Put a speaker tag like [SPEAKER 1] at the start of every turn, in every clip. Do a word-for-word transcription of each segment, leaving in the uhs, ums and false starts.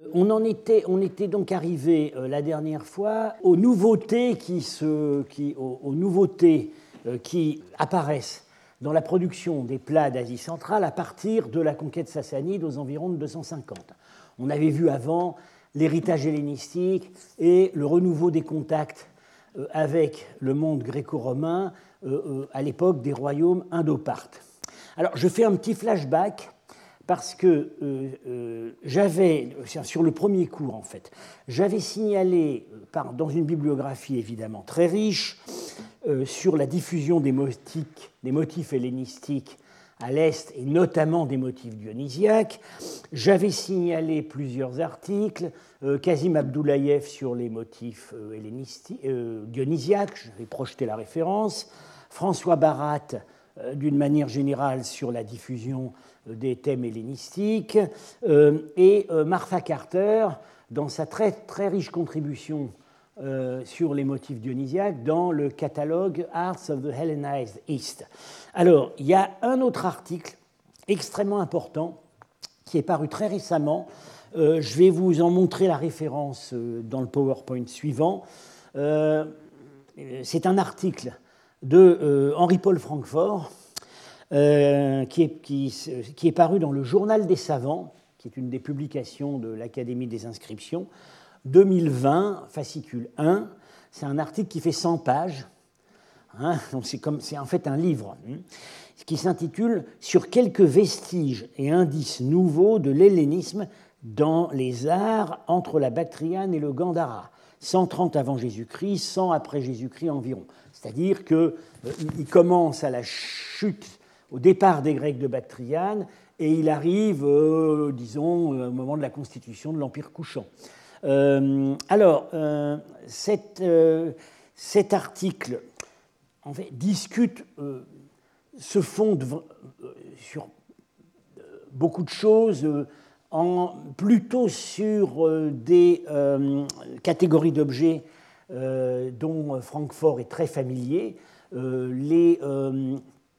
[SPEAKER 1] On en était, on était donc arrivé euh, la dernière fois aux nouveautés qui, se, qui, aux, aux nouveautés, euh, qui apparaissent dans la production des plats d'Asie centrale à partir de la conquête sassanide aux environs de deux cent cinquante. On avait vu avant l'héritage hellénistique et le renouveau des contacts euh, avec le monde gréco-romain euh, euh, à l'époque des royaumes indo-parthes. Alors, je fais un petit flashback parce que euh, euh, j'avais, sur le premier cours en fait, j'avais signalé, par, dans une bibliographie évidemment très riche, euh, sur la diffusion des motifs, des motifs hellénistiques à l'Est, et notamment des motifs dionysiaques. J'avais signalé plusieurs articles, euh, Kazim Abdoulayev sur les motifs euh, hellénistiques, euh, dionysiaques, j'avais projeté la référence, François Barat, euh, d'une manière générale, sur la diffusion euh, des thèmes hellénistiques, euh, et euh, Martha Carter, dans sa très, très riche contribution Euh, sur les motifs dionysiaques dans le catalogue Arts of the Hellenized East. Alors, il y a un autre article extrêmement important qui est paru très récemment. Euh, je vais vous en montrer la référence euh, dans le PowerPoint suivant. Euh, c'est un article de euh, Henri-Paul Francfort euh, qui, est, qui, qui est paru dans le Journal des savants, qui est une des publications de l'Académie des inscriptions, deux mille vingt, fascicule un, c'est un article qui fait cent pages, hein, donc c'est, comme, c'est en fait un livre, hein, qui s'intitule « Sur quelques vestiges et indices nouveaux de l'hellénisme dans les arts entre la Bactriane et le Gandhara, cent trente avant Jésus-Christ, cent après Jésus-Christ environ ». C'est-à-dire qu'il euh, commence à la chute, au départ des Grecs de Bactriane, et il arrive, euh, disons, au moment de la constitution de l'Empire couchant. Euh, alors, euh, cette, euh, cet article en fait, discute, euh, se fonde euh, sur euh, beaucoup de choses, euh, en, plutôt sur euh, des euh, catégories d'objets euh, dont Francfort est très familier, euh, les, euh,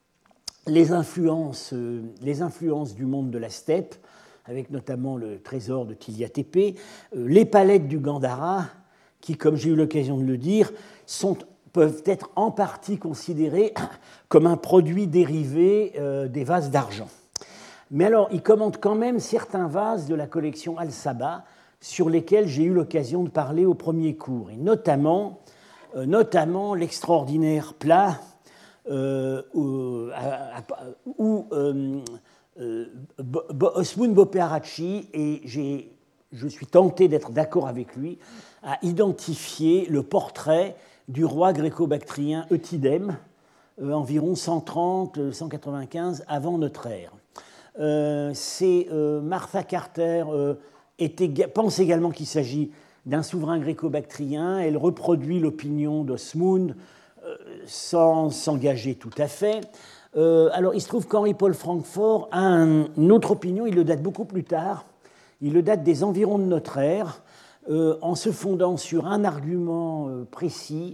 [SPEAKER 1] les, influences, euh, les influences du monde de la steppe, avec notamment le trésor de Tiliatépé, les palettes du Gandhara, qui, comme j'ai eu l'occasion de le dire, sont, peuvent être en partie considérées comme un produit dérivé euh, des vases d'argent. Mais alors, il commente quand même certains vases de la collection Al-Saba, sur lesquels j'ai eu l'occasion de parler au premier cours, et notamment, euh, notamment l'extraordinaire plat euh, où, où euh, Euh, Osmoun Bopearacci, et j'ai, je suis tenté d'être d'accord avec lui, a identifié le portrait du roi gréco-bactrien Eutydème, euh, environ cent trente à cent quatre-vingt-quinze avant notre ère. Euh, c'est, euh, Martha Carter euh, était, pense également qu'il s'agit d'un souverain gréco-bactrien. Elle reproduit l'opinion d'Osmoun euh, sans s'engager tout à fait. Euh, alors, il se trouve qu'Henri-Paul Francfort a un, une autre opinion, il le date beaucoup plus tard, il le date des environs de notre ère, euh, en se fondant sur un argument euh, précis,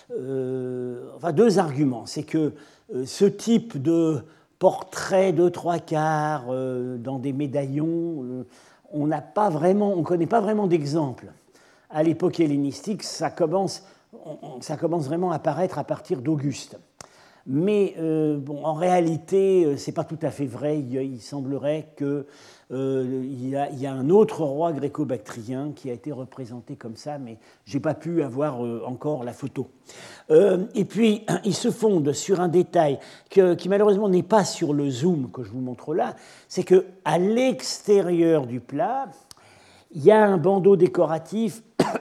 [SPEAKER 1] euh, enfin deux arguments. C'est que euh, ce type de portrait de trois quarts euh, dans des médaillons, euh, on n'a pas vraiment, on ne connaît pas vraiment d'exemple. À l'époque hellénistique, ça commence, on, ça commence vraiment à apparaître à partir d'Auguste. Mais euh, bon, en réalité, ce n'est pas tout à fait vrai. Il, il semblerait qu'il euh, y, y a un autre roi gréco-bactrien qui a été représenté comme ça, mais je n'ai pas pu avoir euh, encore la photo. Euh, et puis, il se fonde sur un détail que, qui malheureusement n'est pas sur le zoom que je vous montre là, c'est qu'à l'extérieur du plat, il y a un bandeau décoratif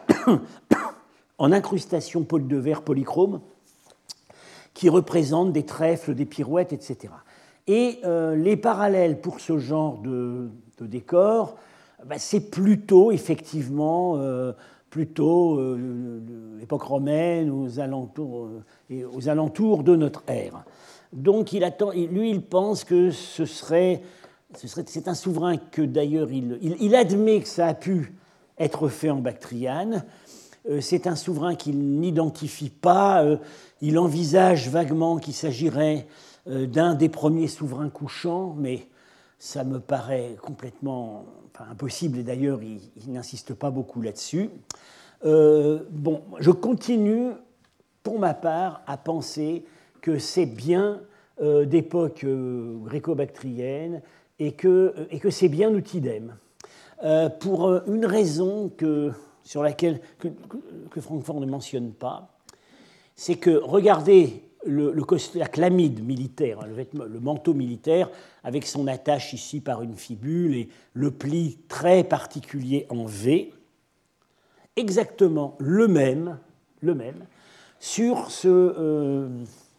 [SPEAKER 1] en incrustation de verre polychrome, qui représentent des trèfles, des pirouettes, et cetera. Et euh, les parallèles pour ce genre de, de décor, ben, c'est plutôt, effectivement, euh, plutôt euh, l'époque romaine, aux alentours, euh, et aux alentours de notre ère. Donc, il attend, lui, il pense que ce serait, ce serait c'est un souverain que, d'ailleurs, il, il, il admet que ça a pu être fait en Bactriane. Euh, c'est un souverain qu'il n'identifie pas. Euh, Il envisage vaguement qu'il s'agirait d'un des premiers souverains couchants, mais ça me paraît complètement enfin, impossible, et d'ailleurs, il, il n'insiste pas beaucoup là-dessus. Euh, bon, je continue, pour ma part, à penser que c'est bien euh, d'époque euh, gréco-bactrienne et que, et que c'est bien Nutidem. Euh, pour une raison que, sur laquelle que, que Francfort ne mentionne pas, c'est que, regardez le, le, la chlamyde militaire, le, vêtement, le manteau militaire, avec son attache ici par une fibule et le pli très particulier en V, exactement le même, le même sur ce, euh,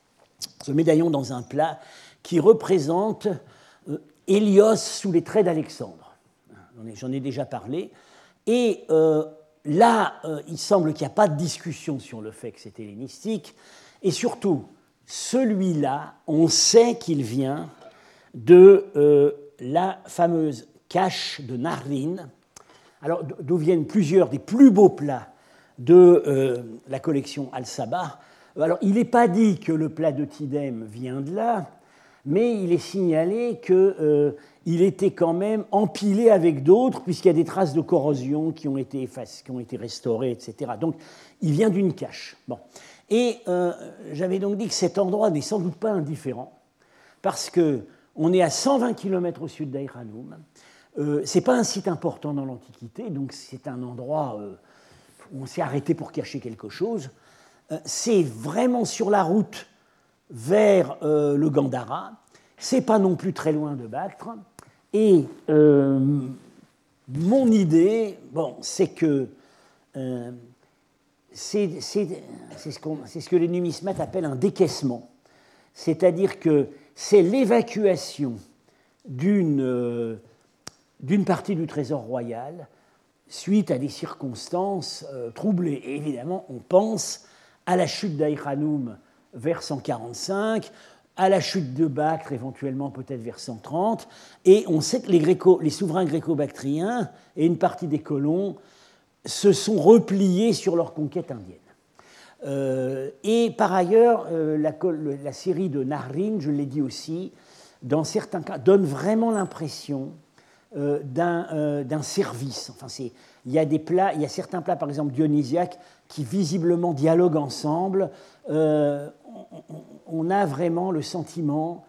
[SPEAKER 1] ce médaillon dans un plat qui représente euh, Hélios sous les traits d'Alexandre. J'en ai déjà parlé. Et euh, là, euh, il semble qu'il n'y a pas de discussion sur le fait que c'est hellénistique. Et surtout, celui-là, on sait qu'il vient de euh, la fameuse cache de Nahrin, alors d'où viennent plusieurs des plus beaux plats de euh, la collection Al-Sabah. Alors, il n'est pas dit que le plat de Tidem vient de là, mais il est signalé qu'il euh, était quand même empilé avec d'autres, puisqu'il y a des traces de corrosion qui ont été effacées, qui ont été restaurées, et cetera. Donc, il vient d'une cache. Bon. Et euh, j'avais donc dit que cet endroit n'est sans doute pas indifférent, parce qu'on est à cent vingt kilomètres au sud d'Aïr Hanoum. Euh, ce n'est pas un site important dans l'Antiquité, donc c'est un endroit euh, où on s'est arrêté pour cacher quelque chose. Euh, c'est vraiment sur la route vers euh, le Gandhara. C'est pas non plus très loin de Bactre. Et euh, mon idée, bon, c'est que euh, c'est, c'est, c'est, ce qu'on, c'est ce que les numismates appellent un décaissement. C'est-à-dire que c'est l'évacuation d'une, euh, d'une partie du trésor royal suite à des circonstances euh, troublées. Et évidemment, on pense à la chute d'Aïr Hanoum vers cent quarante-cinq, à la chute de Bactre, éventuellement peut-être vers cent trente, et on sait que les, gréco, les souverains gréco-bactriens et une partie des colons se sont repliés sur leur conquête indienne. Euh, et par ailleurs, euh, la, la série de Nahrin, je l'ai dit aussi, dans certains cas, donne vraiment l'impression euh, d'un, euh, d'un service. Enfin, c'est, il y a des plats, il y a certains plats, par exemple dionysiaques, qui visiblement dialoguent ensemble. Euh, on, on a vraiment le sentiment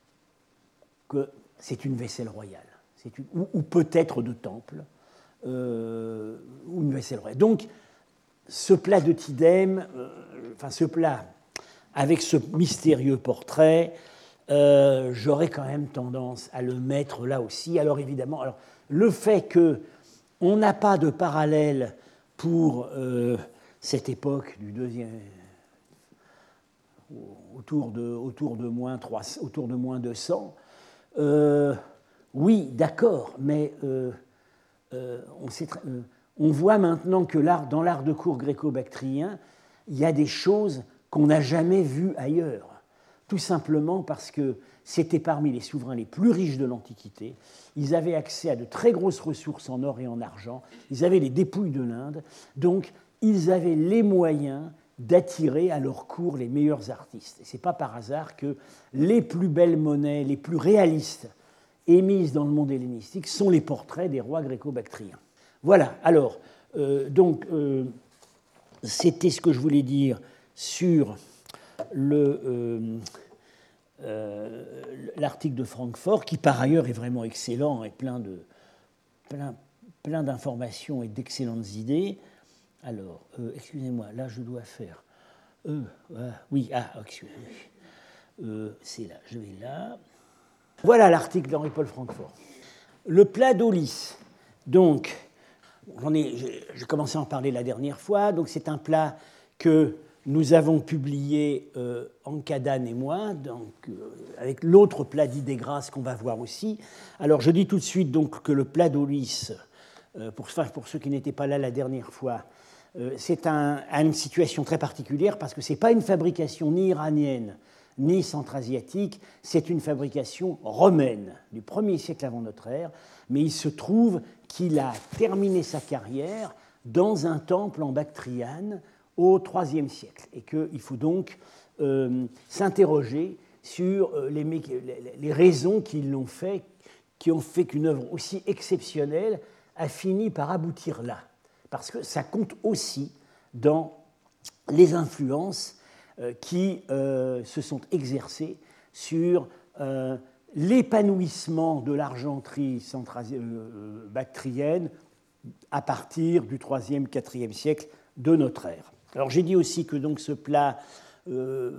[SPEAKER 1] que c'est une vaisselle royale, c'est une, ou, ou peut-être de temple, euh, ou une vaisselle royale. Donc, ce plat de Tidem, euh, enfin ce plat avec ce mystérieux portrait, euh, j'aurais quand même tendance à le mettre là aussi. Alors évidemment, alors, le fait qu'on n'a pas de parallèle pour euh, cette époque du deuxième, autour de, autour de, moins, trois, autour de moins deux cents, euh, oui, d'accord, mais euh, euh, on sait très, euh, on voit maintenant que l'art, dans l'art de cour gréco-bactrien, il y a des choses qu'on n'a jamais vues ailleurs, tout simplement parce que c'était parmi les souverains les plus riches de l'Antiquité. Ils avaient accès à de très grosses ressources en or et en argent, ils avaient les dépouilles de l'Inde, donc ils avaient les moyens d'attirer à leur cour les meilleurs artistes. Et ce n'est pas par hasard que les plus belles monnaies, les plus réalistes émises dans le monde hellénistique sont les portraits des rois gréco-bactriens. Voilà, alors, euh, donc, euh, c'était ce que je voulais dire sur le, euh, euh, l'article de Francfort, qui par ailleurs est vraiment excellent et plein, de, plein, plein d'informations et d'excellentes idées. Alors, euh, excusez-moi, là je dois faire... Euh, euh, oui, ah, excusez-moi. Euh, c'est là, je vais là. Voilà l'article d'Henri-Paul Francfort. Le plat d'Aulis, donc... J'en ai, j'ai commencé à en parler la dernière fois. Donc c'est un plat que nous avons publié, euh, Ankadan et moi, donc, euh, avec l'autre plat d'idées grasses qu'on va voir aussi. Alors je dis tout de suite donc, que le plat d'Aulis, euh, pour, pour ceux qui n'étaient pas là la dernière fois, euh, c'est un, une situation très particulière parce que ce n'est pas une fabrication ni iranienne ni centra-asiatique, c'est une fabrication romaine du premier siècle avant notre ère, mais il se trouve qu'il a terminé sa carrière dans un temple en Bactriane au troisième siècle, et qu'il faut donc euh, s'interroger sur les, les raisons qui l'ont fait qui ont fait qu'une œuvre aussi exceptionnelle a fini par aboutir là. Parce que ça compte aussi dans les influences euh, qui euh, se sont exercées sur euh, l'épanouissement de l'argenterie euh, bactrienne à partir du troisième quatrième siècle de notre ère. Alors j'ai dit aussi que donc ce plat euh,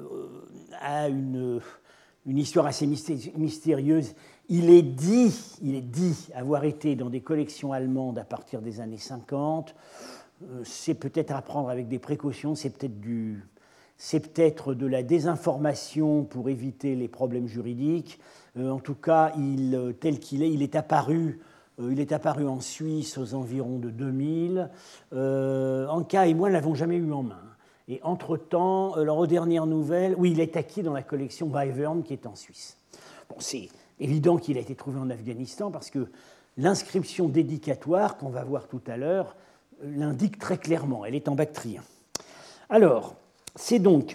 [SPEAKER 1] a une, une histoire assez mystérieuse. Il est dit, il est dit avoir été dans des collections allemandes à partir des années cinquante. Euh, c'est peut-être à prendre avec des précautions, c'est peut-être du... C'est peut-être de la désinformation pour éviter les problèmes juridiques. Euh, en tout cas, il, tel qu'il est, il est apparu, euh, il est apparu en Suisse aux environs de deux mille. Euh, Anka et moi ne l'avons jamais eu en main. Et entre-temps, alors aux dernières nouvelles, oui, il est acquis dans la collection Wyvern qui est en Suisse. Bon, c'est évident qu'il a été trouvé en Afghanistan parce que l'inscription dédicatoire, qu'on va voir tout à l'heure, l'indique très clairement. Elle est en bactrien. Alors, c'est donc,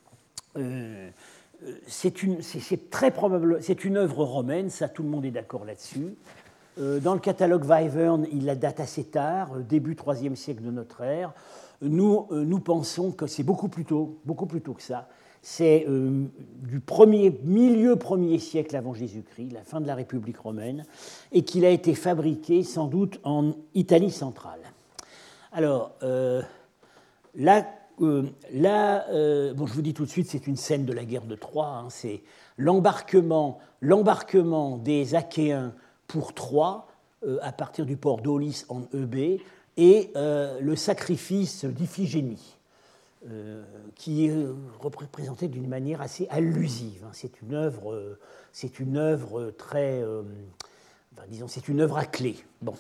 [SPEAKER 1] euh, c'est, une, c'est, c'est très probable, c'est une œuvre romaine, ça tout le monde est d'accord là-dessus. Euh, dans le catalogue Wyvern, il la date assez tard, début troisième siècle de notre ère. Nous, euh, nous pensons que c'est beaucoup plus tôt, beaucoup plus tôt que ça. C'est euh, du premier, milieu premier siècle avant Jésus-Christ, la fin de la République romaine, et qu'il a été fabriqué sans doute en Italie centrale. Alors, euh, là, Euh, là, euh, bon, je vous dis tout de suite, c'est une scène de la guerre de Troie. Hein, c'est l'embarquement, l'embarquement des Achéens pour Troie euh, à partir du port d'Aulis en Eubée et euh, le sacrifice d'Iphigénie, euh, qui est représenté d'une manière assez allusive. Hein. C'est une œuvre, euh, c'est une œuvre très, euh, enfin, disons, c'est une œuvre à clé. Bon,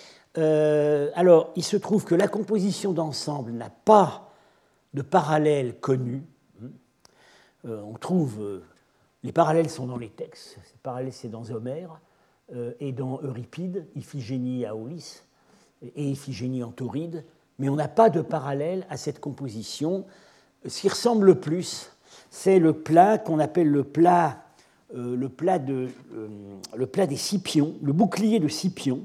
[SPEAKER 1] euh, alors, il se trouve que la composition d'ensemble n'a pas de parallèles connus. Euh, on trouve, euh, les parallèles sont dans les textes, les parallèles c'est dans Homère euh, et dans Euripide, Iphigénie à Aulis et Iphigénie en Tauride, mais on n'a pas de parallèle à cette composition. Ce qui ressemble le plus, c'est le plat qu'on appelle le plat, euh, le, plat de, euh, le plat des Scipions, le bouclier de Scipion,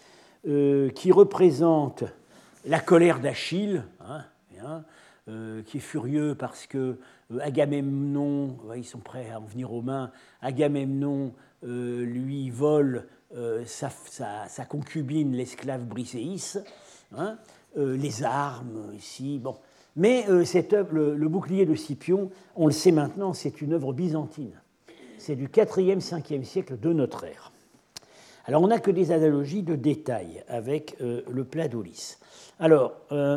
[SPEAKER 1] euh, qui représente la colère d'Achille, hein, hein, Euh, qui est furieux parce que euh, Agamemnon, ouais, ils sont prêts à en venir aux mains, Agamemnon euh, lui vole euh, sa, sa, sa concubine, l'esclave Briséis, hein, euh, les armes ici, bon. Mais euh, cette œuvre, le, le bouclier de Scipion, on le sait maintenant, c'est une œuvre byzantine. C'est du quatrième cinquième siècle de notre ère. Alors on n'a que des analogies de détail avec euh, le plat d'Aulis. Alors, euh,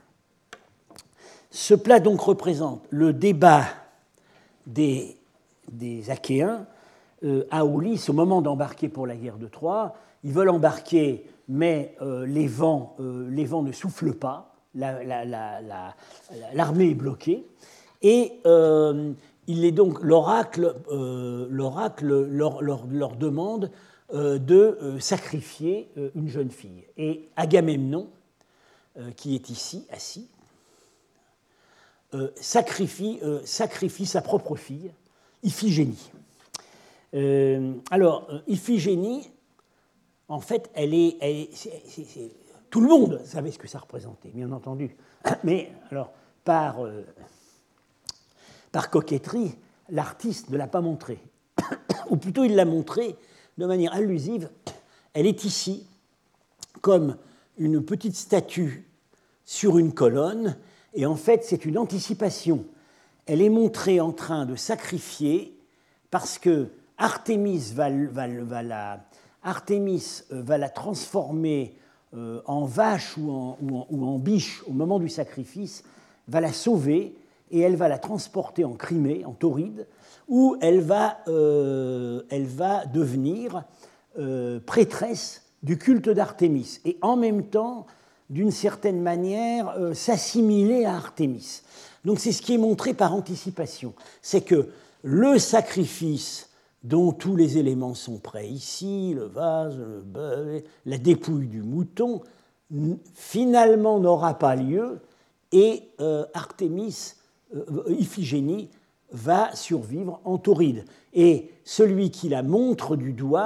[SPEAKER 1] ce plat donc représente le débat des, des Achéens euh, à Aulis au moment d'embarquer pour la guerre de Troie. Ils veulent embarquer, mais euh, les, vents, euh, les vents ne soufflent pas, la, la, la, la, l'armée est bloquée, et euh, il est donc l'oracle, euh, l'oracle leur, leur, leur demande euh, de euh, sacrifier euh, une jeune fille. Et Agamemnon, euh, qui est ici assis, Euh, sacrifie, euh, sacrifie sa propre fille, Iphigénie. Euh, alors, euh, Iphigénie, en fait, elle est, elle est c'est, c'est, c'est, tout le monde savait ce que ça représentait, bien entendu. Mais alors, par, euh, par coquetterie, l'artiste ne l'a pas montré. Ou plutôt, il l'a montré de manière allusive. Elle est ici comme une petite statue sur une colonne. Et en fait, c'est une anticipation. Elle est montrée en train de sacrifier parce que Artémis va, va, va, la, Artémis va la transformer euh, en vache ou en, ou, en, ou en biche au moment du sacrifice, va la sauver et elle va la transporter en Crimée, en Tauride, où elle va, euh, elle va devenir euh, prêtresse du culte d'Artémis. Et en même temps, d'une certaine manière, euh, s'assimiler à Artémis. Donc c'est ce qui est montré par anticipation. C'est que le sacrifice dont tous les éléments sont prêts ici, le vase, le bœuf, la dépouille du mouton, finalement n'aura pas lieu et euh, Artémis, euh, Iphigénie, va survivre en Tauride. Et celui qui la montre du doigt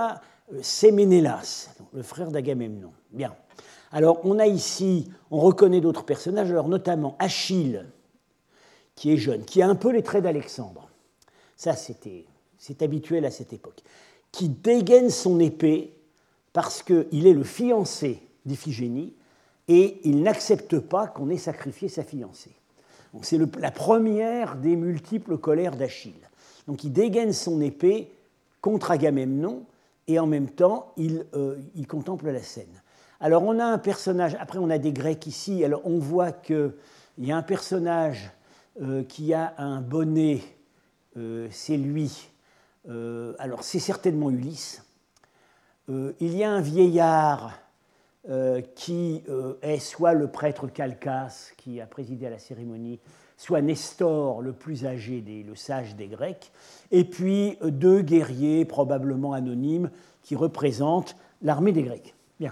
[SPEAKER 1] c'est Ménélas, le frère d'Agamemnon. Bien. Alors, on a ici, on reconnaît d'autres personnages, alors notamment Achille, qui est jeune, qui a un peu les traits d'Alexandre. Ça, c'était, c'est habituel à cette époque. Qui dégaine son épée parce qu'il est le fiancé d'Iphigénie et il n'accepte pas qu'on ait sacrifié sa fiancée. Donc, c'est le, la première des multiples colères d'Achille. Donc, il dégaine son épée contre Agamemnon et en même temps, il, euh, il contemple la scène. Alors, on a un personnage, après on a des Grecs ici, alors on voit qu'il y a un personnage euh, qui a un bonnet, euh, c'est lui, euh, alors c'est certainement Ulysse. Euh, il y a un vieillard euh, qui euh, est soit le prêtre Calchas, qui a présidé à la cérémonie, soit Nestor, le plus âgé, des, le sage des Grecs, et puis euh, deux guerriers, probablement anonymes, qui représentent l'armée des Grecs. Bien.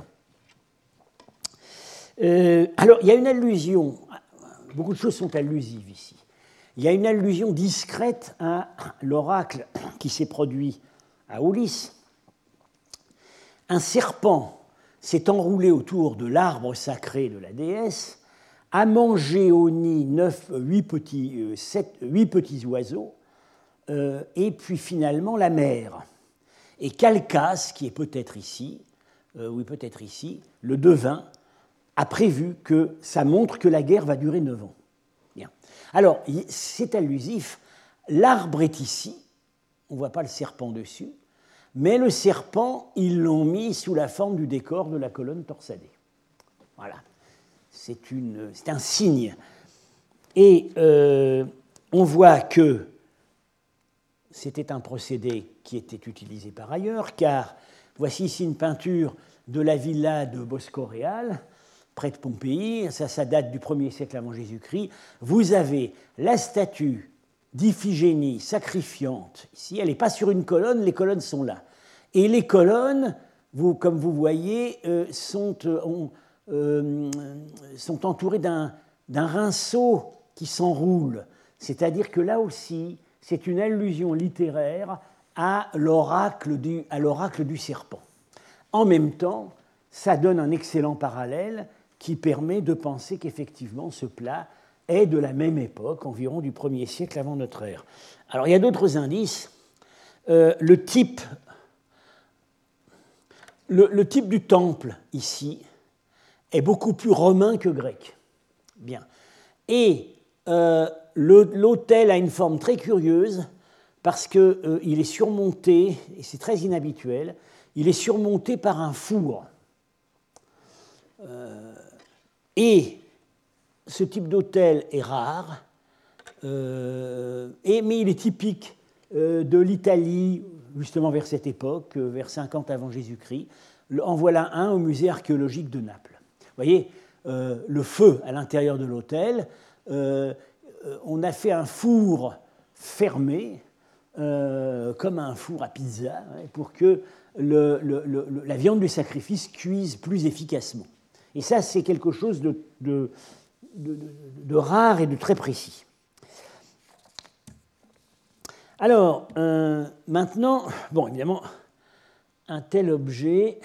[SPEAKER 1] Euh, alors, il y a une allusion, beaucoup de choses sont allusives ici. Il y a une allusion discrète à l'oracle qui s'est produit à Aulis. Un serpent s'est enroulé autour de l'arbre sacré de la déesse, a mangé au nid neuf, huit, petits, euh, sept, huit petits oiseaux, euh, et puis finalement la mère. Et Calchas, qui est peut-être ici, euh, oui peut-être ici, le devin, a prévu que ça montre que la guerre va durer neuf ans. Bien. Alors, c'est allusif. L'arbre est ici. On ne voit pas le serpent dessus. Mais le serpent, ils l'ont mis sous la forme du décor de la colonne torsadée. Voilà. C'est, une, c'est un signe. Et euh, on voit que c'était un procédé qui était utilisé par ailleurs, car voici ici une peinture de la villa de Bosco-Réal, près de Pompéi, ça, ça date du premier siècle avant Jésus-Christ. Vous avez la statue d'Iphigénie sacrifiante. Ici, elle n'est pas sur une colonne, les colonnes sont là. Et les colonnes, vous, comme vous voyez, euh, sont, euh, on, euh, sont entourées d'un, d'un rinceau qui s'enroule. C'est-à-dire que là aussi, c'est une allusion littéraire à l'oracle du, à l'oracle du serpent. En même temps, ça donne un excellent parallèle qui permet de penser qu'effectivement ce plat est de la même époque, environ du premier siècle avant notre ère. Alors il y a d'autres indices. Euh, le, type, le, le type du temple ici est beaucoup plus romain que grec. Bien. Et euh, le, l'autel a une forme très curieuse parce qu'il euh, est surmonté, et c'est très inhabituel, il est surmonté par un four. Euh, et ce type d'autel est rare, euh, et, mais il est typique euh, de l'Italie, justement vers cette époque, euh, vers cinquante avant Jésus-Christ. En voilà un au musée archéologique de Naples. Vous voyez, euh, le feu à l'intérieur de l'autel, euh, on a fait un four fermé, euh, comme un four à pizza, hein, pour que le, le, le, la viande du sacrifice cuise plus efficacement. Et ça, c'est quelque chose de, de, de, de rare et de très précis. Alors, euh, maintenant, bon, évidemment, un tel objet,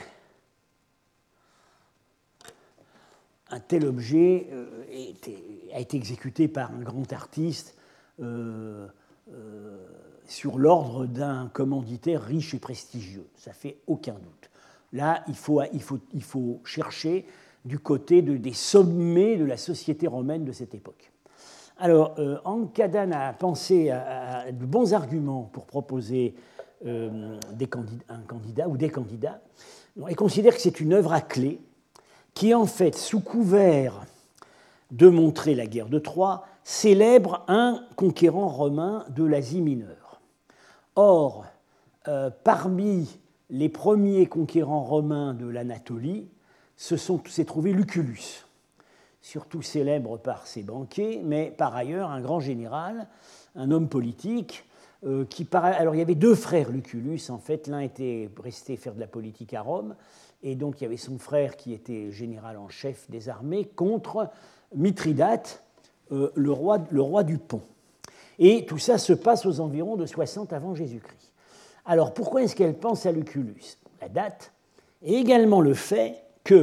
[SPEAKER 1] un tel objet euh, était, a été exécuté par un grand artiste euh, euh, sur l'ordre d'un commanditaire riche et prestigieux. Ça fait aucun doute. Là, il faut, il faut, il faut chercher du côté de, des sommets de la société romaine de cette époque. Alors, euh, Ankadhan a pensé à, à de bons arguments pour proposer euh, des candidats, un candidat ou des candidats, et considère que c'est une œuvre à clé qui, en fait, sous couvert de montrer la guerre de Troie, célèbre un conquérant romain de l'Asie mineure. Or, euh, parmi les premiers conquérants romains de l'Anatolie, se sont, s'est trouvé Lucullus, surtout célèbre par ses banquets, mais par ailleurs un grand général, un homme politique, euh, qui par... Alors il y avait deux frères Lucullus, en fait, l'un était resté faire de la politique à Rome, et donc il y avait son frère qui était général en chef des armées contre Mithridate, euh, le, roi, le roi du Pont. Et tout ça se passe aux environs de soixante avant Jésus-Christ. Alors pourquoi est-ce qu'elle pense à Lucullus ? la date, et également le fait que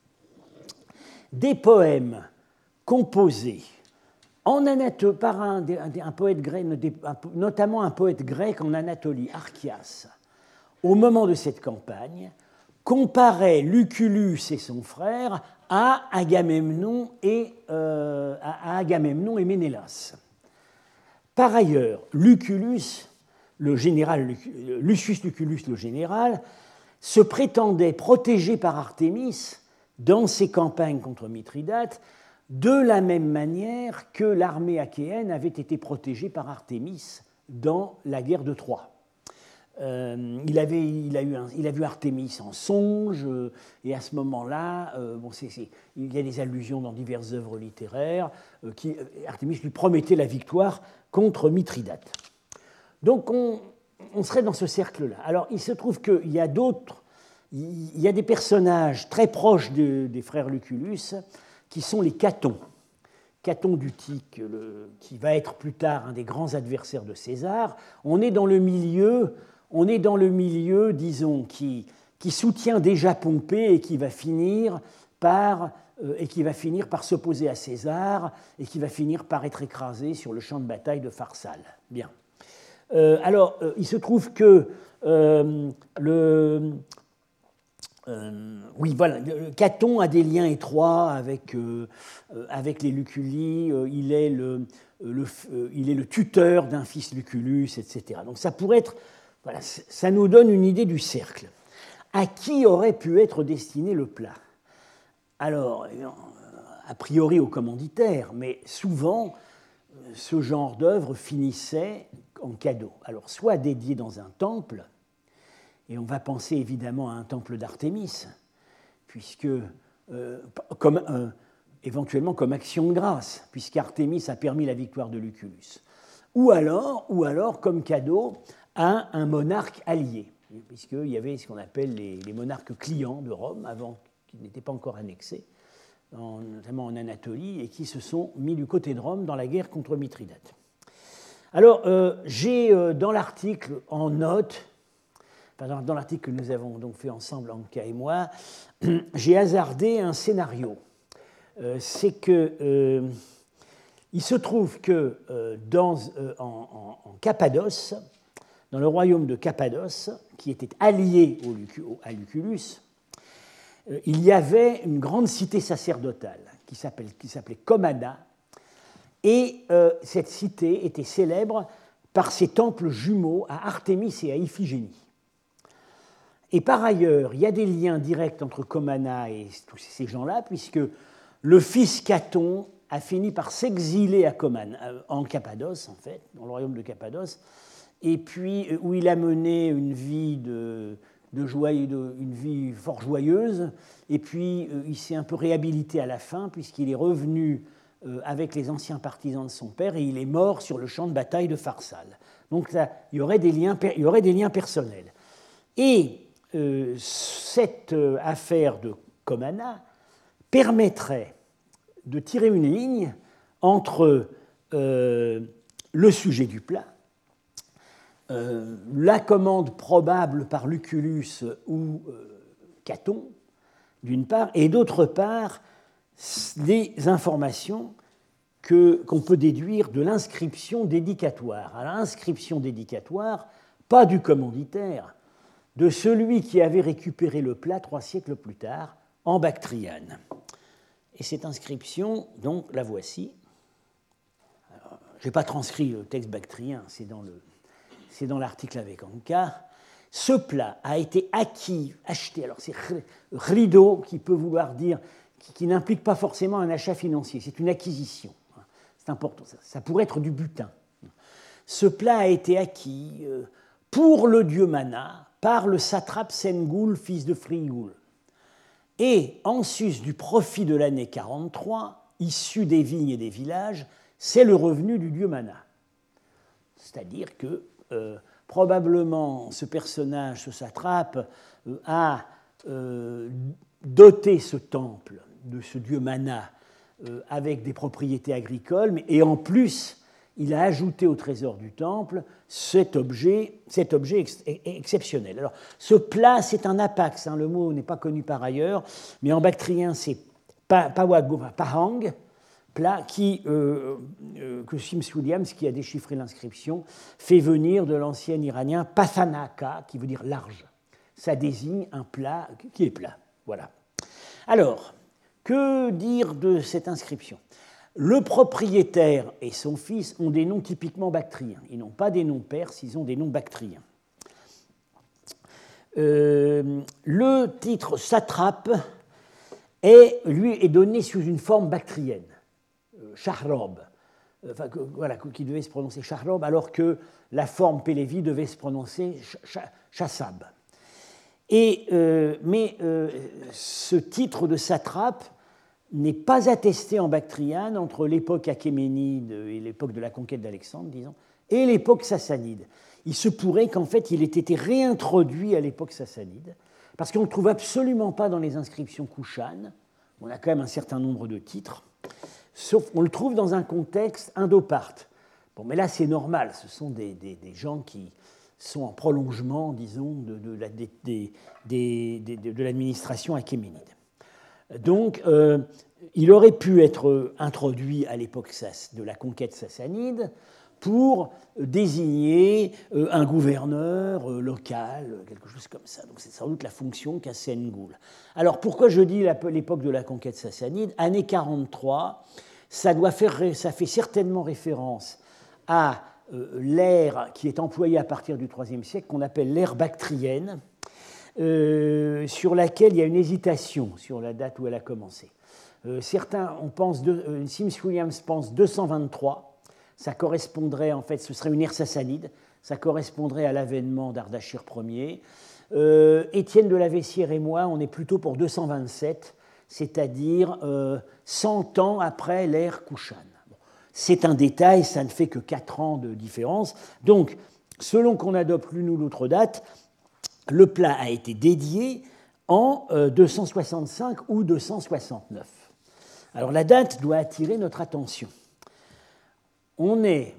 [SPEAKER 1] des poèmes composés en Anatolie par un, un, un poète grec, notamment un poète grec en Anatolie, Archias, au moment de cette campagne, comparaient Lucullus et son frère à Agamemnon et, euh, à Agamemnon et Ménélas. Par ailleurs, Lucullus, le général, Lucius Lucullus, le général, se prétendait protégé par Artémis dans ses campagnes contre Mithridate, de la même manière que l'armée achéenne avait été protégée par Artémis dans la guerre de Troie. Euh, il, avait, il, a eu un, il a vu Artémis en songe, euh, et à ce moment-là, euh, bon, c'est, c'est, il y a des allusions dans diverses œuvres littéraires, euh, qui, Artémis lui promettait la victoire contre Mithridate. Donc on, on serait dans ce cercle-là. Alors il se trouve qu'il y a d'autres, il y a des personnages très proches de, des frères Lucullus, qui sont les Catons. Caton d'Utique, le, qui va être plus tard un des grands adversaires de César. On est dans le milieu, on est dans le milieu, disons, qui, qui soutient déjà Pompée et qui va finir par, euh, et qui va finir par s'opposer à César et qui va finir par être écrasé sur le champ de bataille de Pharsale. Bien. Euh, alors, euh, il se trouve que euh, le Euh, oui, voilà, Caton a des liens étroits avec, euh, avec les Luculli, euh, il, est le, le, euh, il est le tuteur d'un fils Lucullus, et cetera. Donc ça pourrait être, voilà, ça nous donne une idée du cercle. À qui aurait pu être destiné le plat? Alors, a priori aux commanditaires, mais souvent, ce genre d'œuvre finissait en cadeau. Alors, soit dédié dans un temple, et on va penser évidemment à un temple d'Artémis, puisque, euh, comme, euh, éventuellement comme action de grâce, puisqu'Artémis a permis la victoire de Lucullus. Ou alors, ou alors comme cadeau à un monarque allié, puisqu'il y avait ce qu'on appelle les, les monarques clients de Rome, avant qu'ils n'étaient pas encore annexés, en, notamment en Anatolie, et qui se sont mis du côté de Rome dans la guerre contre Mithridate. Alors, euh, j'ai euh, dans l'article en note, dans l'article que nous avons donc fait ensemble, Anka et moi, j'ai hasardé un scénario. Euh, c'est que euh, il se trouve que euh, dans, euh, en, en, en Cappadoce, dans le royaume de Cappadoce, qui était allié au, au, à Lucullus, euh, il y avait une grande cité sacerdotale qui, s'appelle, qui s'appelait Comana, et euh, cette cité était célèbre par ses temples jumeaux à Artémis et à Iphigénie. Et par ailleurs, il y a des liens directs entre Comana et tous ces gens-là, puisque le fils Caton a fini par s'exiler à Comana, en Cappadoce, en fait, dans le royaume de Cappadoce, et puis où il a mené une vie, de, de joie, de, une vie fort joyeuse, et puis il s'est un peu réhabilité à la fin, puisqu'il est revenu avec les anciens partisans de son père, et il est mort sur le champ de bataille de Pharsale. Donc là, il y aurait des liens, il y aurait des liens personnels. Et Euh, cette euh, affaire de Comana permettrait de tirer une ligne entre euh, le sujet du plat, euh, la commande probable par Lucullus ou euh, Caton, d'une part, et d'autre part, les informations que, qu'on peut déduire de l'inscription dédicatoire. Alors, l'inscription dédicatoire, pas du commanditaire, de celui qui avait récupéré le plat trois siècles plus tard, en Bactriane. Et cette inscription, donc, la voici. Je n'ai pas transcrit le texte bactrien, c'est dans, le, c'est dans l'article avec Anka. Ce plat a été acquis, acheté, alors c'est rido qui peut vouloir dire, qui, qui n'implique pas forcément un achat financier, c'est une acquisition. C'est important, ça, ça pourrait être du butin. Ce plat a été acquis pour le dieu Mana, par le satrape Sengoul, fils de Frioul. Et en sus du profit de l'année quarante-trois, issu des vignes et des villages, c'est le revenu du dieu Mana. C'est-à-dire que euh, probablement ce personnage, ce satrape, euh, a euh, doté ce temple de ce dieu Mana euh, avec des propriétés agricoles, mais, et en plus, il a ajouté au trésor du temple cet objet, cet objet ex exceptionnel. Alors, ce plat, c'est un apax, hein, le mot n'est pas connu par ailleurs, mais en bactrien, c'est pahang, plat qui, euh, euh, que Sims Williams, qui a déchiffré l'inscription, fait venir de l'ancien iranien pathanaka, qui veut dire large. Ça désigne un plat qui est plat. Voilà. Alors, que dire de cette inscription ? Le propriétaire et son fils ont des noms typiquement bactriens. Ils n'ont pas des noms perses, ils ont des noms bactriens. Euh, le titre satrape est, lui, est donné sous une forme bactrienne, euh, Shahrob, enfin, que, voilà, qui devait se prononcer Shahrob, alors que la forme Pélévi devait se prononcer Chassab. Et, euh, mais euh, ce titre de satrape n'est pas attesté en bactriane entre l'époque achéménide et l'époque de la conquête d'Alexandre, disons, et l'époque sassanide. Il se pourrait qu'en fait il ait été réintroduit à l'époque sassanide, parce qu'on ne le trouve absolument pas dans les inscriptions kushanes. On a quand même un certain nombre de titres, sauf on le trouve dans un contexte indo-parthe. Bon, mais là c'est normal, ce sont des, des, des gens qui sont en prolongement, disons, de, de, la, des, des, des, de, de l'administration achéménide. Donc, euh, il aurait pu être introduit à l'époque de la conquête sassanide pour désigner euh, un gouverneur euh, local, quelque chose comme ça. Donc, c'est sans doute la fonction qu'a Sengoul. Alors, pourquoi je dis l'époque de la conquête sassanide ? Année quarante-trois, ça, doit faire, ça fait certainement référence à euh, l'ère qui est employée à partir du troisième siècle, qu'on appelle l'ère bactrienne, Euh, sur laquelle il y a une hésitation sur la date où elle a commencé. Euh, certains, on pense, de, euh, Sims Williams pense deux cent vingt-trois, ça correspondrait, en fait, ce serait une ère sassanide, ça correspondrait à l'avènement d'Ardashir Ier. Euh, Étienne de la Vessière et moi, on est plutôt pour deux cent vingt-sept, c'est-à-dire euh, cent ans après l'ère Kushane. Bon, c'est un détail, ça ne fait que quatre ans de différence. Donc, selon qu'on adopte l'une ou l'autre date, le plat a été dédié en deux cent soixante-cinq ou deux cent soixante-neuf. Alors la date doit attirer notre attention. On est,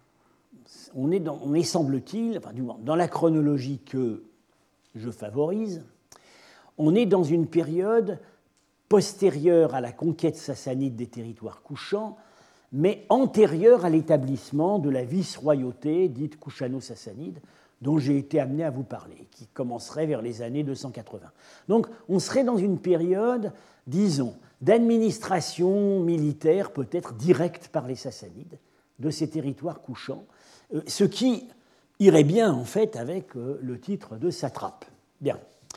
[SPEAKER 1] on est, dans, on est semble-t-il, enfin, du moins, dans la chronologie que je favorise, on est dans une période postérieure à la conquête sassanide des territoires couchants, mais antérieure à l'établissement de la vice-royauté dite kushano-sassanide, dont j'ai été amené à vous parler, qui commencerait vers les années deux cent quatre-vingts. Donc on serait dans une période, disons, d'administration militaire peut-être directe par les Sassanides de ces territoires couchants, ce qui irait bien en fait avec le titre de satrape. Bien.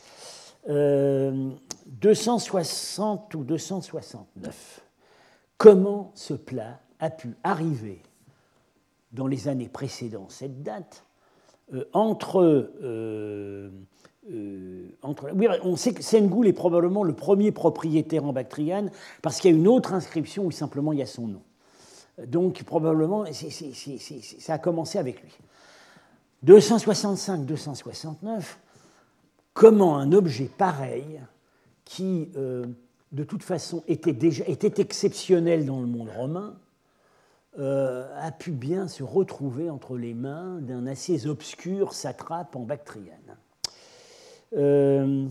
[SPEAKER 1] Euh, deux cent soixante ou deux cent soixante-neuf. Comment ce plat a pu arriver dans les années précédant cette date Euh, entre, euh, euh, entre... Oui, on sait que Sengoul est probablement le premier propriétaire en bactriane parce qu'il y a une autre inscription où simplement il y a son nom. Donc probablement, c'est, c'est, c'est, c'est, ça a commencé avec lui. deux cent soixante-cinq deux cent soixante-neuf, comment un objet pareil, qui euh, de toute façon était, déjà, était exceptionnel dans le monde romain, Euh, a pu bien se retrouver entre les mains d'un assez obscur satrape en bactriane. Euh,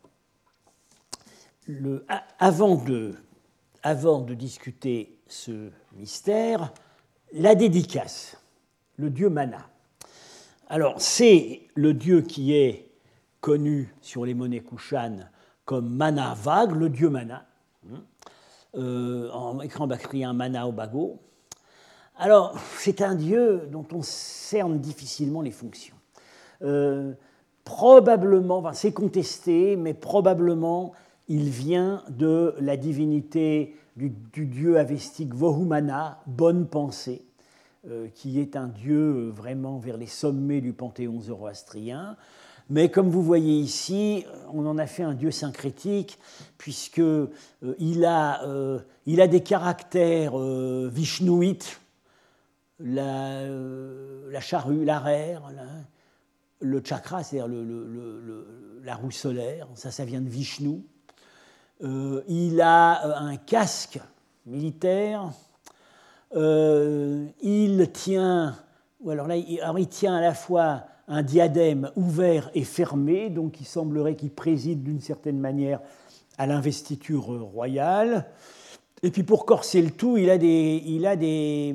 [SPEAKER 1] le, avant, de, avant de discuter ce mystère, la dédicace, le dieu Mana. Alors, c'est le dieu qui est connu sur les monnaies kushanes comme Mana Vague, le dieu Mana, euh, en écran bactrien Mana Obago. Alors, c'est un dieu dont on cerne difficilement les fonctions. Euh, probablement, enfin, c'est contesté, mais probablement il vient de la divinité du, du dieu avestique Vohumana, bonne pensée, euh, qui est un dieu vraiment vers les sommets du panthéon zoroastrien. Mais comme vous voyez ici, on en a fait un dieu syncrétique, puisqu'il euh, a, euh, il a des caractères euh, vishnouites, La, euh, la charrue, l'arère, la, le chakra, c'est-à-dire le, le, le, la roue solaire, ça, ça vient de Vishnu. Euh, il a un casque militaire, Euh, il tient, ou alors là, il, alors il tient à la fois un diadème ouvert et fermé, donc il semblerait qu'il préside d'une certaine manière à l'investiture royale. Et puis pour corser le tout, il a, des, il a, des,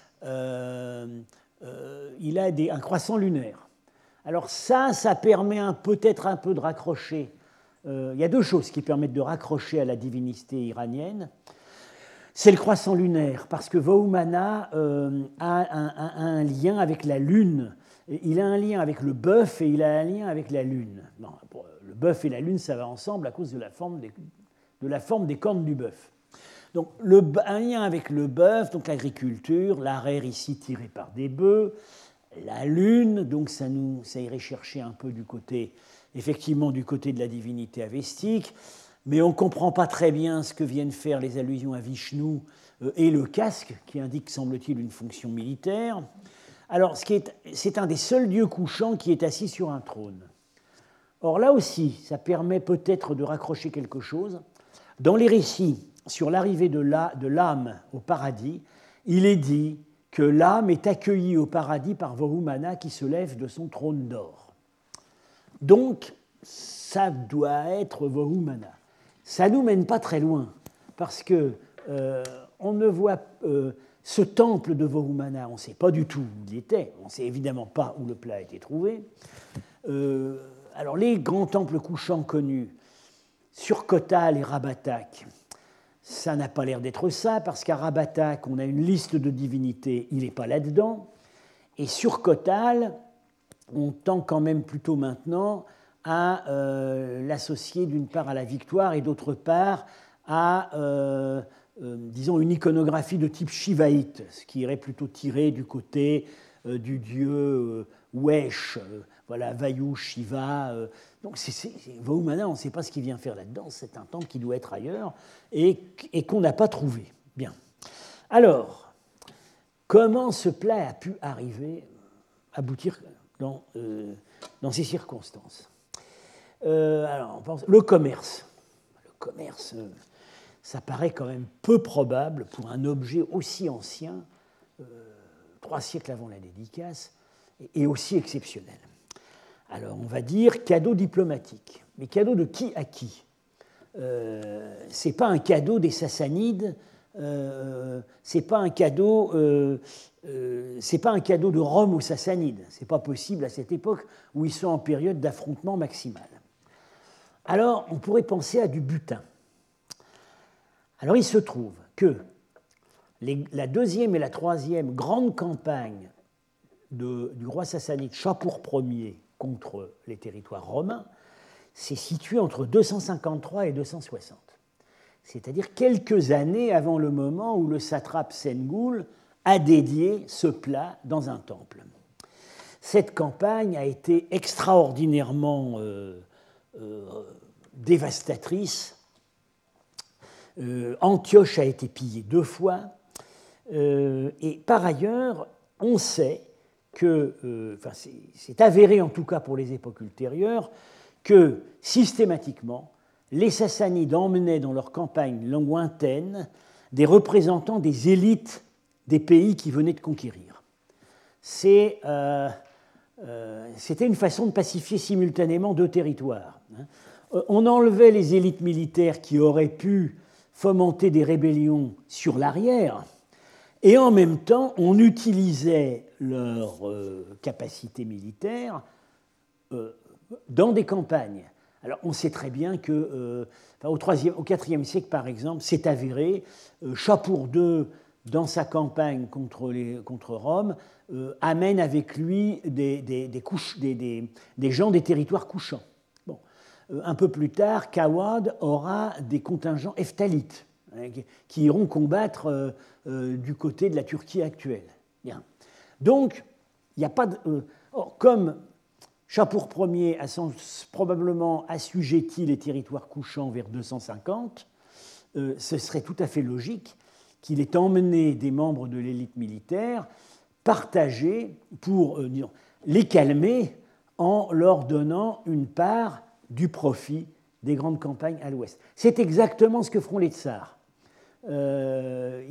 [SPEAKER 1] euh, euh, il a des, un croissant lunaire. Alors ça, ça permet peut-être un peu de raccrocher. Euh, il y a deux choses qui permettent de raccrocher à la divinité iranienne. C'est le croissant lunaire, parce que Vahumana euh, a, un, a un lien avec la lune. Il a un lien avec le bœuf et il a un lien avec la lune. Non, le bœuf et la lune, ça va ensemble à cause de la forme des, de la forme des cornes du bœuf. Donc, le, un lien avec le bœuf, donc l'agriculture, l'arère ici tiré par des bœufs, la lune, donc ça, nous, ça irait chercher un peu du côté, effectivement, du côté de la divinité avestique, mais on ne comprend pas très bien ce que viennent faire les allusions à Vishnu euh, et le casque, qui indique, semble-t-il, une fonction militaire. Alors, ce qui est, c'est un des seuls dieux couchants qui est assis sur un trône. Or, là aussi, ça permet peut-être de raccrocher quelque chose. Dans les récits sur l'arrivée de l'âme au paradis, il est dit que l'âme est accueillie au paradis par Vahumana qui se lève de son trône d'or. Donc, ça doit être Vahumana. Ça ne nous mène pas très loin, parce que euh, on ne voit euh, ce temple de Vahumana, on ne sait pas du tout où il était, on ne sait évidemment pas où le plat a été trouvé. Euh, alors, les grands temples couchants connus, sur Kotal et Rabatak, ça n'a pas l'air d'être ça, parce qu'à Rabatak, on a une liste de divinités, il n'est pas là-dedans. Et sur Kotal, on tend quand même plutôt maintenant à euh, l'associer d'une part à la victoire et d'autre part à, euh, euh, disons, une iconographie de type shivaïte, ce qui irait plutôt tiré du côté euh, du dieu euh, Wesh, euh, voilà, Vayu, Shiva. Euh, donc, c'est, c'est, Vahumana, on ne sait pas ce qu'il vient faire là-dedans, c'est un temple qui doit être ailleurs et, et qu'on n'a pas trouvé. Bien. Alors, comment ce plat a pu arriver, aboutir dans, euh, dans ces circonstances? Euh, alors, on pense, le commerce. Le commerce, euh, ça paraît quand même peu probable pour un objet aussi ancien, euh, trois siècles avant la dédicace, et, et aussi exceptionnel. Alors, on va dire cadeau diplomatique. Mais cadeau de qui à qui? euh, Ce n'est pas un cadeau des Sassanides, euh, ce n'est pas un cadeau... Euh, Euh, ce n'est pas un cadeau de Rome aux Sassanides. Ce n'est pas possible à cette époque où ils sont en période d'affrontement maximal. Alors, on pourrait penser à du butin. Alors, il se trouve que les, la deuxième et la troisième grande campagne de, du roi sassanide Shapur Ier contre les territoires romains s'est située entre deux cent cinquante-trois et deux cent soixante. C'est-à-dire quelques années avant le moment où le satrape Sengoul a dédié ce plat dans un temple. Cette campagne a été extraordinairement euh, euh, dévastatrice. Euh, Antioche a été pillée deux fois. Euh, et par ailleurs, on sait que, euh, enfin c'est, c'est avéré en tout cas pour les époques ultérieures, que systématiquement, les Sassanides emmenaient dans leurs campagnes lointaines des représentants des élites des pays qui venaient de conquérir. C'est, euh, euh, c'était une façon de pacifier simultanément deux territoires. On enlevait les élites militaires qui auraient pu fomenter des rébellions sur l'arrière, et en même temps, on utilisait leur euh, capacité militaire euh, dans des campagnes. Alors, on sait très bien que, euh, enfin, au, troisième, au quatrième siècle, par exemple, c'est avéré, euh, Shapur deux, dans sa campagne contre, les, contre Rome, euh, amène avec lui des, des, des, couches, des, des, des gens des territoires couchants. Bon. Euh, un peu plus tard, Kawad aura des contingents heftalites hein, qui iront combattre euh, euh, du côté de la Turquie actuelle. Bien. Donc, il n'y a pas de... Euh, or, comme Shapur Ier a sans, probablement assujetti les territoires couchants vers deux cent cinquante, euh, ce serait tout à fait logique qu'il ait emmené des membres de l'élite militaire partagés pour euh, disons, les calmer en leur donnant une part du profit des grandes campagnes à l'ouest. C'est exactement ce que feront les tsars. Euh, ils,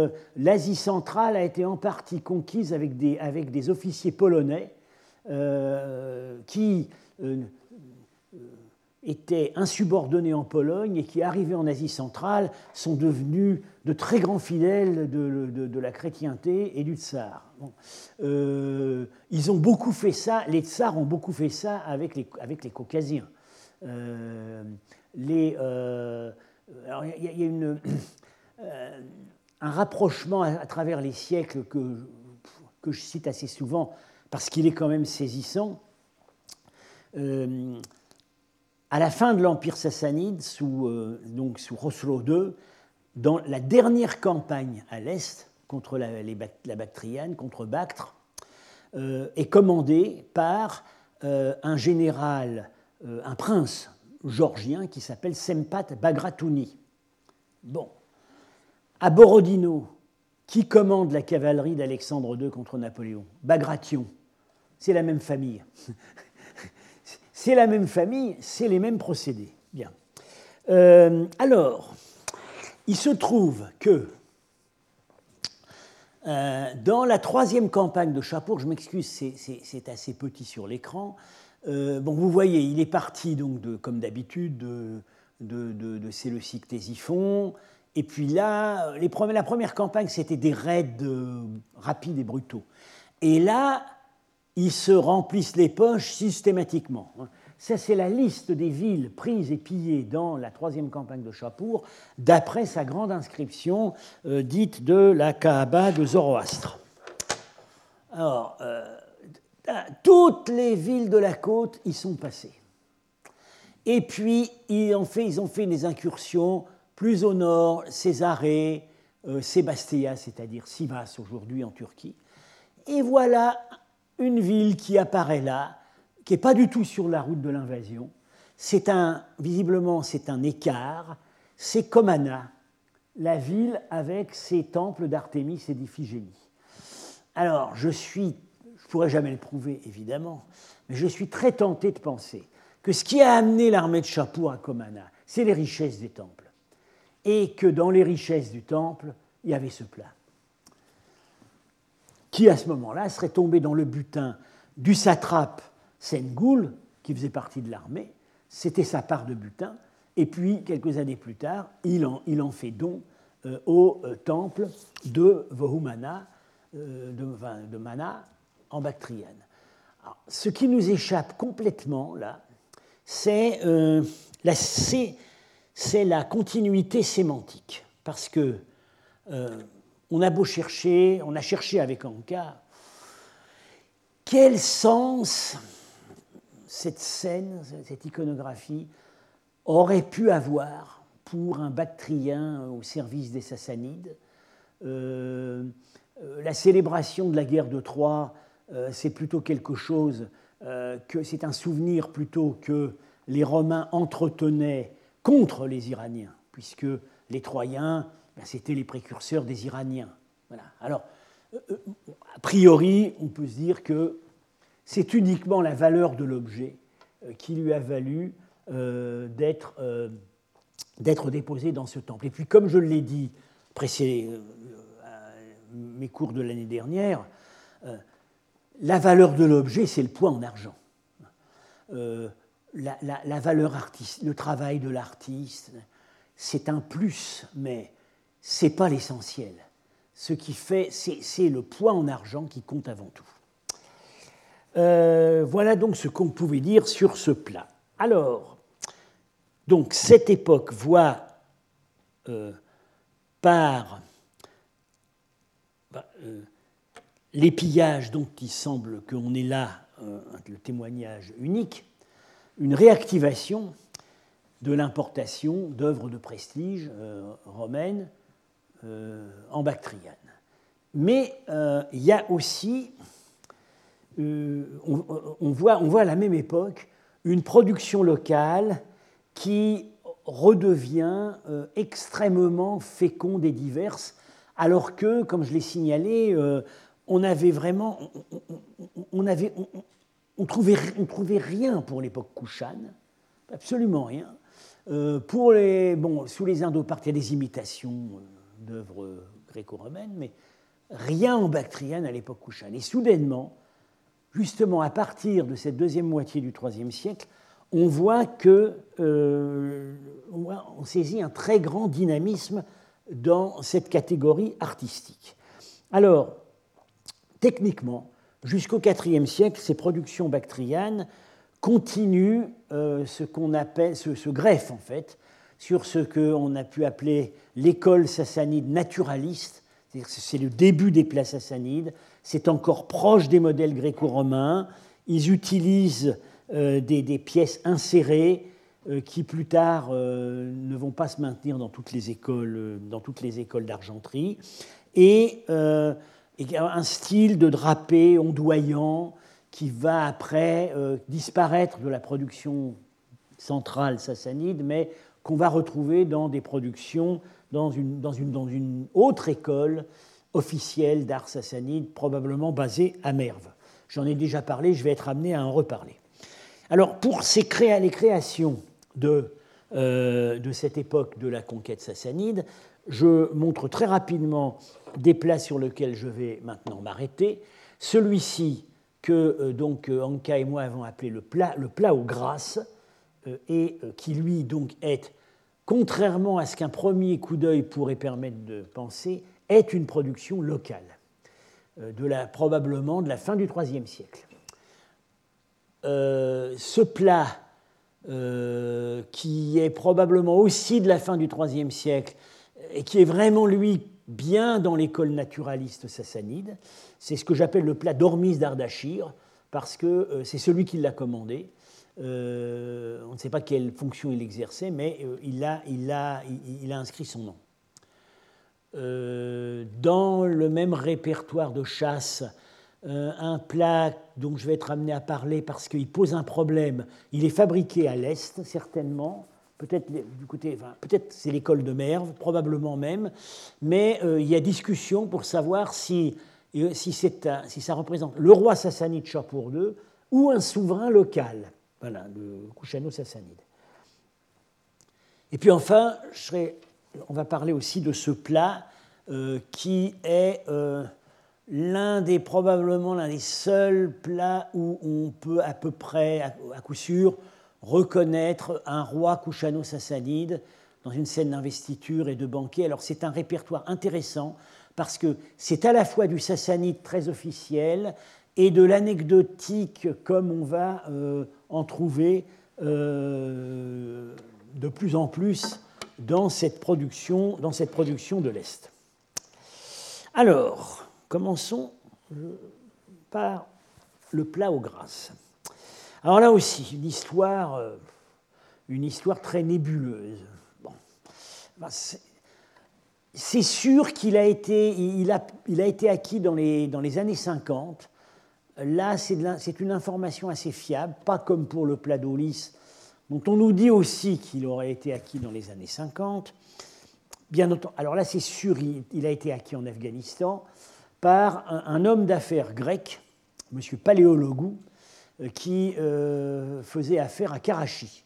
[SPEAKER 1] euh, l'Asie centrale a été en partie conquise avec des, avec des officiers polonais euh, qui euh, étaient insubordonnés en Pologne et qui, arrivés en Asie centrale, sont devenus de très grands fidèles de, de, de la chrétienté et du tsar. Bon. Euh, ils ont beaucoup fait ça, les tsars ont beaucoup fait ça avec les, avec les Caucasiens. Euh, les, euh, alors il y, y a une, euh, un rapprochement à, à travers les siècles que, que je cite assez souvent parce qu'il est quand même saisissant. Euh, à la fin de l'Empire sassanide, sous, euh, donc sous Khosrow deux, dans la dernière campagne à l'est contre la, les, la Bactriane, contre Bactre, euh, est commandée par euh, un général, euh, un prince géorgien qui s'appelle Sempat Bagratuni. Bon, à Borodino, qui commande la cavalerie d'Alexandre deux contre Napoléon? Bagration, c'est la même famille. C'est la même famille, c'est les mêmes procédés. Bien. Euh, alors, il se trouve que euh, dans la troisième campagne de Shapur, je m'excuse, c'est, c'est, c'est assez petit sur l'écran. Euh, bon, vous voyez, il est parti donc de, comme d'habitude de, de, de, de Séleucique-Ctésiphon. Et puis là, les premiers, la première campagne, c'était des raids euh, rapides et brutaux. Et là, ils se remplissent les poches systématiquement. Ça, c'est la liste des villes prises et pillées dans la troisième campagne de Shapur, d'après sa grande inscription euh, dite de la Kaaba de Zoroastre. Alors, euh, toutes les villes de la côte y sont passées. Et puis, ils ont fait, ils ont fait des incursions plus au nord, Césarée, euh, Sébastia, c'est-à-dire Sivas aujourd'hui en Turquie. Et voilà une ville qui apparaît là, qui n'est pas du tout sur la route de l'invasion. C'est un, visiblement, c'est un écart. C'est Comana, la ville avec ses temples d'Artémis et d'Iphigénie. Alors, je suis, je ne pourrais jamais le prouver, évidemment, mais je suis très tenté de penser que ce qui a amené l'armée de Shapur à Comana, c'est les richesses des temples. Et que dans les richesses du temple, il y avait ce plat, qui à ce moment-là serait tombé dans le butin du satrape Sengoul, qui faisait partie de l'armée. C'était sa part de butin. Et puis, quelques années plus tard, il en, il en fait don euh, au euh, temple de Vohumana, euh, de, de Mana, en Bactriane. Alors, ce qui nous échappe complètement, là, c'est, euh, la, c'est, c'est la continuité sémantique. Parce que euh, on a beau chercher, on a cherché avec Anka, quel sens cette scène, cette iconographie aurait pu avoir pour un Bactrien au service des Sassanides. Euh, la célébration de la guerre de Troie, euh, c'est plutôt quelque chose, euh, que c'est un souvenir plutôt que les Romains entretenaient contre les Iraniens, puisque les Troyens, ben, c'était les précurseurs des Iraniens. Voilà. Alors, euh, a priori, on peut se dire que c'est uniquement la valeur de l'objet euh, qui lui a valu euh, d'être, euh, d'être déposé dans ce temple. Et puis, comme je l'ai dit précédé, euh, à mes cours de l'année dernière, euh, la valeur de l'objet, c'est le poids en argent. Euh, la, la, la valeur artistique, le travail de l'artiste, c'est un plus, mais ce n'est pas l'essentiel. Ce qui fait, c'est, c'est le poids en argent qui compte avant tout. Euh, voilà donc ce qu'on pouvait dire sur ce plat. Alors, donc cette époque voit euh, par bah, euh, les pillages, donc il semble qu'on est là, euh, le témoignage unique, une réactivation de l'importation d'œuvres de prestige euh, romaines euh, en Bactriane. Mais euh, il y a aussi, euh, on, on, voit, on voit à la même époque une production locale qui redevient euh, extrêmement féconde et diverse, alors que, comme je l'ai signalé, euh, on avait vraiment, on, on, on avait, on, on trouvait, on trouvait rien pour l'époque Kouchane, absolument rien. Euh, pour les, bon, sous les Indo-Parthes, il y a des imitations d'œuvres gréco-romaine, mais rien en bactriane à l'époque kushane. Et soudainement, justement à partir de cette deuxième moitié du troisième siècle, on voit que euh, on saisit un très grand dynamisme dans cette catégorie artistique. Alors, techniquement, jusqu'au quatrième siècle, ces productions bactrianes continuent euh, ce qu'on appelle, se, se greffent en fait, sur ce qu'on a pu appeler l'école sassanide naturaliste, c'est-à-dire que c'est le début des plats sassanides, c'est encore proche des modèles gréco-romains, ils utilisent euh, des, des pièces insérées euh, qui plus tard euh, ne vont pas se maintenir dans toutes les écoles, euh, dans toutes les écoles d'argenterie, et, euh, et un style de drapé ondoyant qui va après euh, disparaître de la production centrale sassanide, mais qu'on va retrouver dans des productions dans une, dans une, dans une autre école officielle d'art sassanide, probablement basée à Merv. J'en ai déjà parlé, je vais être amené à en reparler. Alors, pour ces créa- les créations de, euh, de cette époque de la conquête sassanide, je montre très rapidement des plats sur lesquels je vais maintenant m'arrêter. Celui-ci, que euh, donc Anka et moi avons appelé le plat, le plat aux grâces, euh, et euh, qui lui donc est, contrairement à ce qu'un premier coup d'œil pourrait permettre de penser, est une production locale, euh, de la, probablement de la fin du troisième siècle. Euh, ce plat, euh, qui est probablement aussi de la fin du troisième siècle, et qui est vraiment, lui, bien dans l'école naturaliste sassanide, c'est ce que j'appelle le plat d'Hormis d'Ardachir, parce que euh, c'est celui qui l'a commandé. Euh, on ne sait pas quelle fonction il exerçait, mais euh, il, a, il, a, il, il a inscrit son nom. Euh, dans le même répertoire de chasse, euh, un plat dont je vais être amené à parler parce qu'il pose un problème, il est fabriqué à l'Est, certainement, peut-être du côté, enfin, peut-être c'est l'école de Merv, probablement même, mais euh, il y a discussion pour savoir si, si, c'est un, si ça représente le roi sassanide Shapur deux ou un souverain local, voilà, le kushano-sassanide. Et puis enfin, je serai, on va parler aussi de ce plat euh, qui est euh, l'un des, probablement l'un des seuls plats où on peut à peu près, à, à coup sûr, reconnaître un roi kushano-sassanide dans une scène d'investiture et de banquet. Alors c'est un répertoire intéressant parce que c'est à la fois du sassanide très officiel et de l'anecdotique comme on va euh, en trouver euh, de plus en plus dans cette production, dans cette production de l'Est. Alors, commençons par le plat aux grâces. Alors là aussi, une histoire, une histoire très nébuleuse. Bon. C'est, c'est sûr qu'il a été, il a, il a été acquis dans les, dans les années cinquante. Là, c'est, de, c'est une information assez fiable, pas comme pour le plat d'Aulis, dont on nous dit aussi qu'il aurait été acquis dans les années cinquante. Bien entendu, alors là, c'est sûr, il, il a été acquis en Afghanistan par un, un homme d'affaires grec, M. Paléologou, qui euh, faisait affaire à Karachi.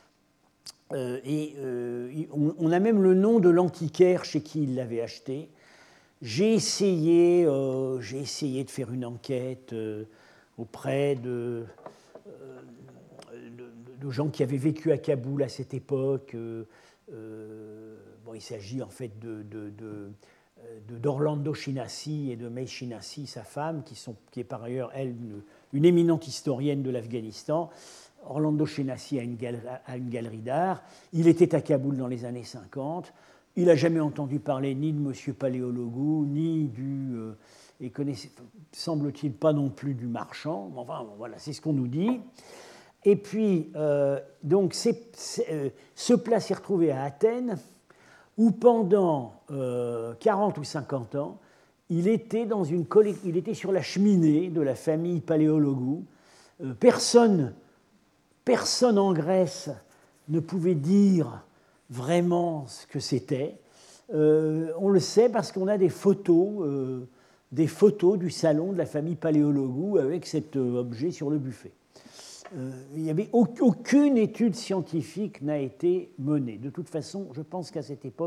[SPEAKER 1] Euh, et euh, on, on a même le nom de l'antiquaire chez qui il l'avait acheté. J'ai essayé, euh, j'ai essayé de faire une enquête euh, auprès de, euh, de, de gens qui avaient vécu à Kaboul à cette époque. Euh, euh, bon, il s'agit en fait de, de, de, de, d'Orlando Shinasi et de May Shinasi, sa femme, qui, sont, qui est par ailleurs, elle, une, une éminente historienne de l'Afghanistan. Orlando Shinasi a une, galerie, a une galerie d'art. Il était à Kaboul dans les années cinquante. Il n'a jamais entendu parler ni de M. Paléologou, ni du... Euh, et connaissait, semble-t-il, pas non plus du marchand. Enfin, voilà, c'est ce qu'on nous dit. Et puis, euh, donc, c'est, c'est, euh, ce plat s'est retrouvé à Athènes, où pendant euh, quarante ou cinquante ans, il était, dans une coll- il était sur la cheminée de la famille Paléologou. Euh, personne, personne en Grèce ne pouvait dire vraiment ce que c'était. Euh, on le sait parce qu'on a des photos, euh, des photos du salon de la famille Paléologou avec cet euh, objet sur le buffet. Euh, il n'y avait aucune étude scientifique n'a été menée. De toute façon, je pense qu'à cette époque,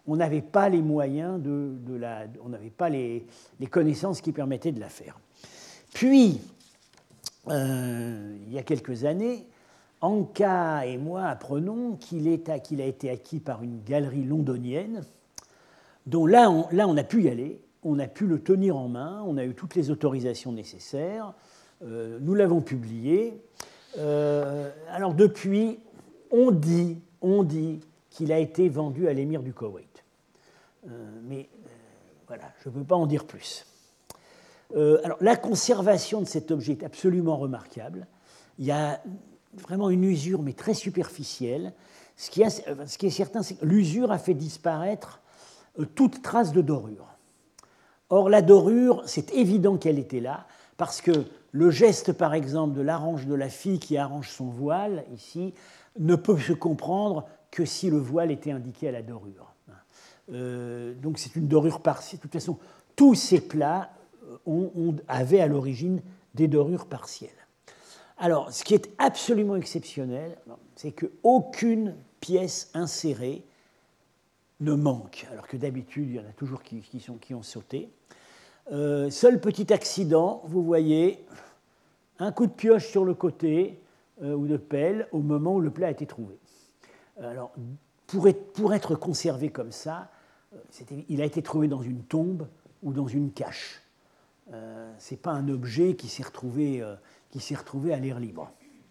[SPEAKER 1] on n'avait pas les moyens, de, de la, on n'avait pas les, les connaissances qui permettaient de la faire. Puis, euh, il y a quelques années, Anka et moi apprenons qu'il, est, qu'il a été acquis par une galerie londonienne, dont là on, là, on a pu y aller, on a pu le tenir en main, on a eu toutes les autorisations nécessaires, euh, nous l'avons publié. Euh, alors depuis, on dit, on dit qu'il a été vendu à l'émir du Koweït. Euh, mais euh, voilà, je ne peux pas en dire plus. Euh, alors, la conservation de cet objet est absolument remarquable. Il y a vraiment une usure, mais très superficielle. Ce qui, a, ce qui est certain, c'est que l'usure a fait disparaître euh, toute trace de dorure. Or, la dorure, c'est évident qu'elle était là, parce que le geste, par exemple, de l'arrange de la fille qui arrange son voile, ici, ne peut se comprendre que si le voile était indiqué à la dorure. Euh, donc c'est une dorure partielle. De toute façon, tous ces plats ont, ont, avaient à l'origine des dorures partielles. Alors, ce qui est absolument exceptionnel, c'est qu'aucune pièce insérée ne manque, alors que d'habitude, il y en a toujours qui, qui, sont, qui ont sauté. Euh, seul petit accident, vous voyez, un coup de pioche sur le côté euh, ou de pelle au moment où le plat a été trouvé. Alors, pour être, pour être conservé comme ça, il a été trouvé dans une tombe ou dans une cache. Euh, ce n'est pas un objet qui s'est retrouvé, euh, qui s'est retrouvé à l'air libre.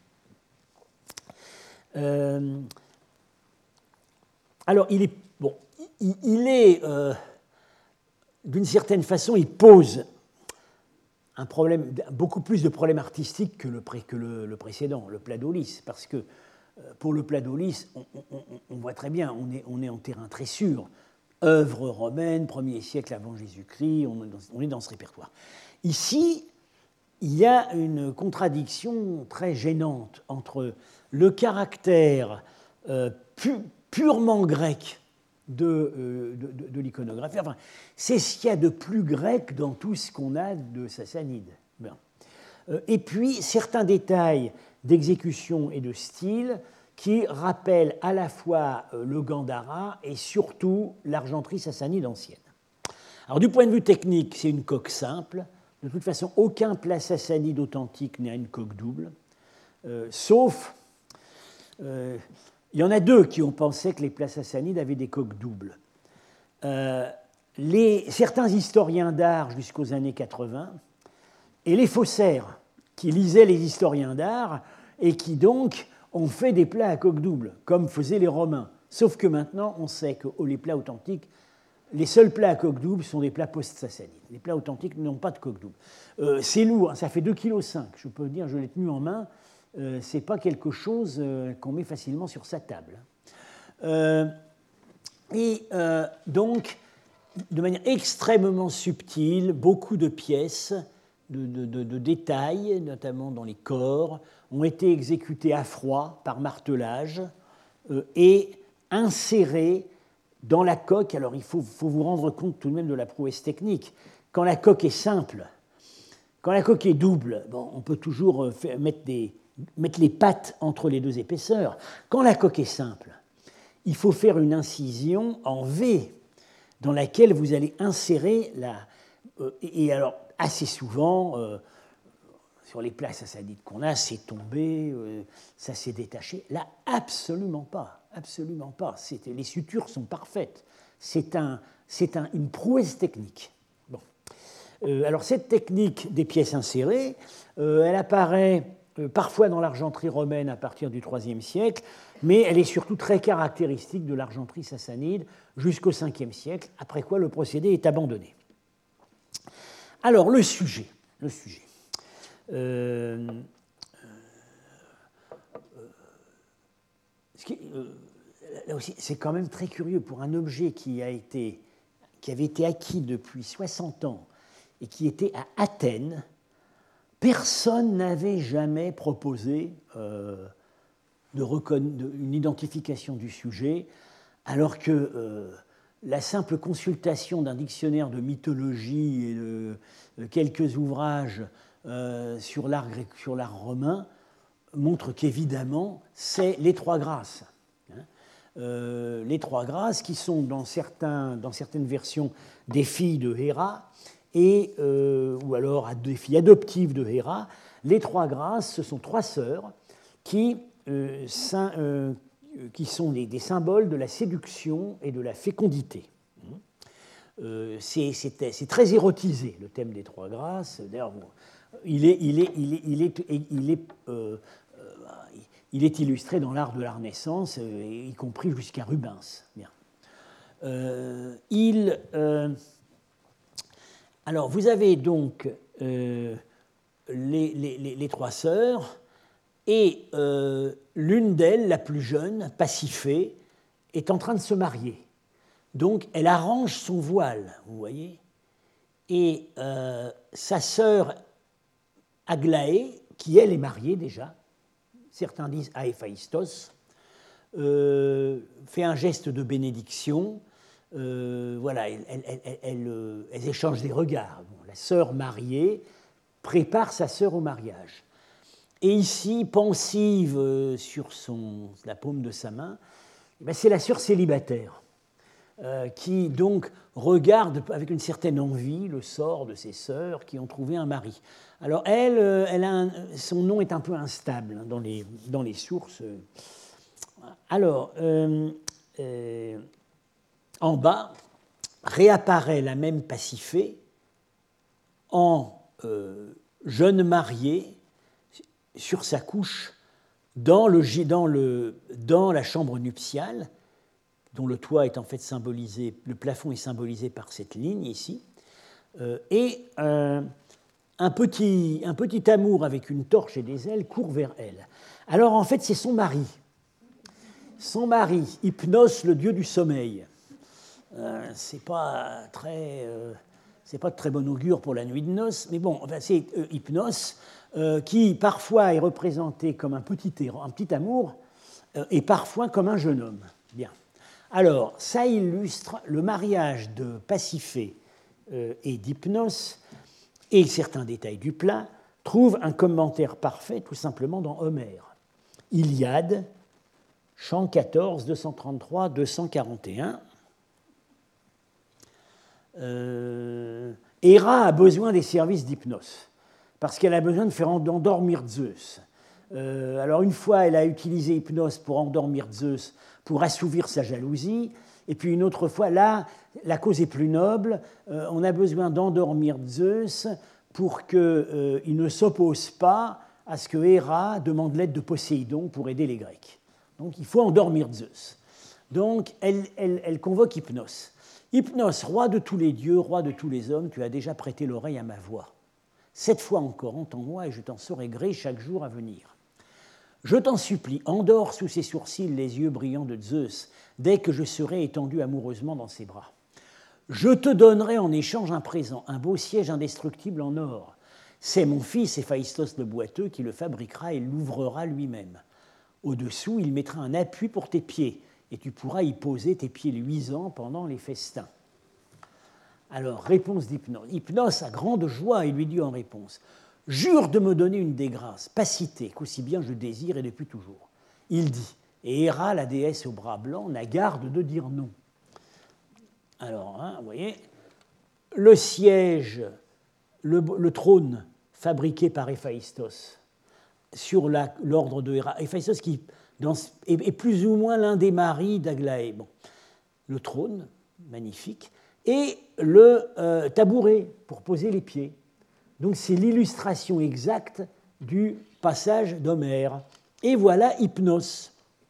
[SPEAKER 1] Euh, alors, il est, bon, il, il est euh, d'une certaine façon, il pose un problème, beaucoup plus de problèmes artistiques que le, que le, le précédent, le plat d'Aulis, parce que pour le plat d'Aulis, on, on, on voit très bien, on est, on est en terrain très sûr. Œuvre romaine, premier siècle avant Jésus-Christ, on est, dans, on est dans ce répertoire. Ici, il y a une contradiction très gênante entre le caractère euh, pu, purement grec de, euh, de, de, de l'iconographie. Enfin, c'est ce qu'il y a de plus grec dans tout ce qu'on a de Sassanide. Bien. Euh, et puis, certains détails d'exécution et de style qui rappellent à la fois le Gandhara et surtout l'argenterie sassanide ancienne. Alors, du point de vue technique, c'est une coque simple. De toute façon, aucun plat sassanide authentique n'a une coque double, euh, sauf... Euh, il y en a deux qui ont pensé que les plats sassanides avaient des coques doubles. Euh, les, certains historiens d'art jusqu'aux années quatre-vingts et les faussaires qui lisaient les historiens d'art et qui donc ont fait des plats à coque double, comme faisaient les Romains. Sauf que maintenant, on sait que les plats authentiques, les seuls plats à coque double sont des plats post-sassanides. Les plats authentiques n'ont pas de coque double. Euh, c'est lourd, ça fait deux virgule cinq kilos. Je peux dire, je l'ai tenu en main. Euh, ce n'est pas quelque chose euh, qu'on met facilement sur sa table. Euh, et euh, donc, de manière extrêmement subtile, beaucoup de pièces, de, de, de, de détails, notamment dans les corps, ont été exécutés à froid par martelage euh, et insérés dans la coque. Alors il faut, faut vous rendre compte tout de même de la prouesse technique. Quand la coque est simple, quand la coque est double, bon, on peut toujours faire, mettre, des, mettre les pattes entre les deux épaisseurs. Quand la coque est simple, il faut faire une incision en V dans laquelle vous allez insérer la... Euh, et alors, assez souvent... Euh, sur les plats sassanides qu'on a, c'est tombé, euh, ça s'est détaché. Là, absolument pas, absolument pas. C'était, les sutures sont parfaites. C'est, un, c'est un, une prouesse technique. Bon. Euh, alors, cette technique des pièces insérées, euh, elle apparaît euh, parfois dans l'argenterie romaine à partir du troisième siècle, mais elle est surtout très caractéristique de l'argenterie sassanide jusqu'au cinquième siècle, après quoi le procédé est abandonné. Alors, le sujet, le sujet. Euh, euh, ce qui, euh, là aussi, c'est quand même très curieux pour un objet qui, a été, qui avait été acquis depuis soixante ans et qui était à Athènes. Personne n'avait jamais proposé euh, de reconna- de, une identification du sujet, alors que euh, la simple consultation d'un dictionnaire de mythologie et de, de quelques ouvrages Euh, sur l'art grec, sur l'art romain, montre qu'évidemment, c'est les trois grâces. Hein. euh, les trois grâces, qui sont dans, certains, dans certaines versions des filles de Héra, et, euh, ou alors des filles adoptives de Héra. Les trois grâces, ce sont trois sœurs qui, euh, saint, euh, qui sont des, des symboles de la séduction et de la fécondité. Euh, c'est, c'est, c'est très érotisé, le thème des trois grâces. D'ailleurs, bon, il, est, il, est, il, est, il, est, il, est, euh, euh, il est illustré dans l'art de la Renaissance, euh, y compris jusqu'à Rubens. Bien. Euh, il, euh, alors, vous avez donc euh, les, les, les, les trois sœurs, et euh, l'une d'elles, la plus jeune, Pasiphae, est en train de se marier. Donc, elle arrange son voile, vous voyez, et euh, sa sœur Aglaé, qui elle est mariée déjà, certains disent à Héphaïstos, euh, fait un geste de bénédiction. Euh, voilà, elles, elles, elles, elles, elles échangent des regards. Bon, la sœur mariée prépare sa sœur au mariage. Et ici, pensive sur son, la paume de sa main, ben c'est la sœur célibataire. Euh, qui donc regarde avec une certaine envie le sort de ses sœurs qui ont trouvé un mari. Alors elle, euh, elle a un, son nom est un peu instable hein, dans, les, dans les sources. Alors, euh, euh, en bas, réapparaît la même Pasiphae en euh, jeune mariée sur sa couche dans, le, dans, le, dans la chambre nuptiale, dont le toit est en fait symbolisé, le plafond est symbolisé par cette ligne ici, euh, et euh, un, petit, un petit amour avec une torche et des ailes court vers elle. Alors en fait, c'est son mari. Son mari, Hypnos, le dieu du sommeil. Euh, c'est pas très, euh, c'est pas de très bon augure pour la nuit de noces, mais bon, enfin, c'est euh, Hypnos euh, qui parfois est représenté comme un petit, un petit amour euh, et parfois comme un jeune homme. Bien. Alors, ça illustre le mariage de Pasiphae euh, et d'Hypnos, et certains détails du plat trouvent un commentaire parfait tout simplement dans Homère. Iliade, chant quatorze, deux cent trente-trois, deux cent quarante et un. Euh, Héra a besoin des services d'Hypnos, parce qu'elle a besoin de faire endormir Zeus. Euh, alors, une fois, elle a utilisé Hypnos pour endormir Zeus, pour assouvir sa jalousie, et puis une autre fois, là, la cause est plus noble, euh, on a besoin d'endormir Zeus pour qu'il euh, ne s'oppose pas à ce que Héra demande l'aide de Poséidon pour aider les Grecs. Donc il faut endormir Zeus. Donc elle, elle, elle convoque Hypnos. Hypnos, roi de tous les dieux, roi de tous les hommes, tu as déjà prêté l'oreille à ma voix. Cette fois encore, entends-moi et je t'en saurai gré chaque jour à venir. Je t'en supplie, endors sous ses sourcils les yeux brillants de Zeus, dès que je serai étendu amoureusement dans ses bras. Je te donnerai en échange un présent, un beau siège indestructible en or. C'est mon fils Héphaïstos le boiteux qui le fabriquera et l'ouvrera lui-même. Au-dessous, il mettra un appui pour tes pieds, et tu pourras y poser tes pieds luisants pendant les festins. Alors, réponse d'Hypnos. Hypnos a grande joie et lui dit en réponse « Jure de me donner une des grâces, pasité, qu'aussi bien je désire et depuis toujours. » Il dit, et Héra, la déesse aux bras blancs, n'a garde de dire non. Alors, hein, vous voyez, le siège, le, le trône fabriqué par Héphaïstos sur la, l'ordre de Héra, Héphaïstos qui dans, est, est plus ou moins l'un des maris d'Aglaé. Bon, le trône, magnifique, et le euh, tabouret pour poser les pieds. Donc c'est l'illustration exacte du passage d'Homère. Et voilà Hypnos.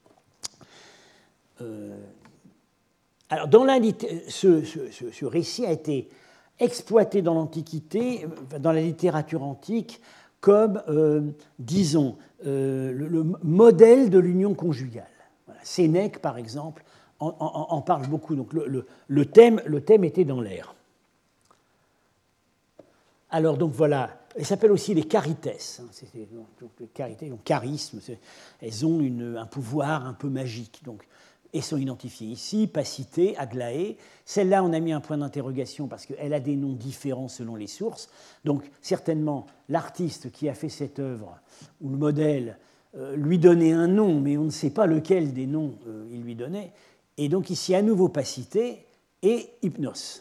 [SPEAKER 1] Euh, alors, dans la, ce, ce, ce, ce récit a été exploité dans l'Antiquité, dans la littérature antique, comme, euh, disons, euh, le, le modèle de l'union conjugale. Voilà. Sénèque, par exemple, en, en, en parle beaucoup. Donc, le, le, le, thème, le thème était dans l'air. Alors, donc voilà, elles s'appellent aussi les charites. Hein, c'est, donc, les charités, donc charisme, elles ont une, un pouvoir un peu magique. Donc, elles sont identifiées ici, Pasiphae, Aglaé. Celle-là, on a mis un point d'interrogation parce qu'elle a des noms différents selon les sources. Donc, certainement, l'artiste qui a fait cette œuvre, ou le modèle, euh, lui donnait un nom, mais on ne sait pas lequel des noms euh, il lui donnait. Et donc ici, à nouveau, Pacité et Hypnos.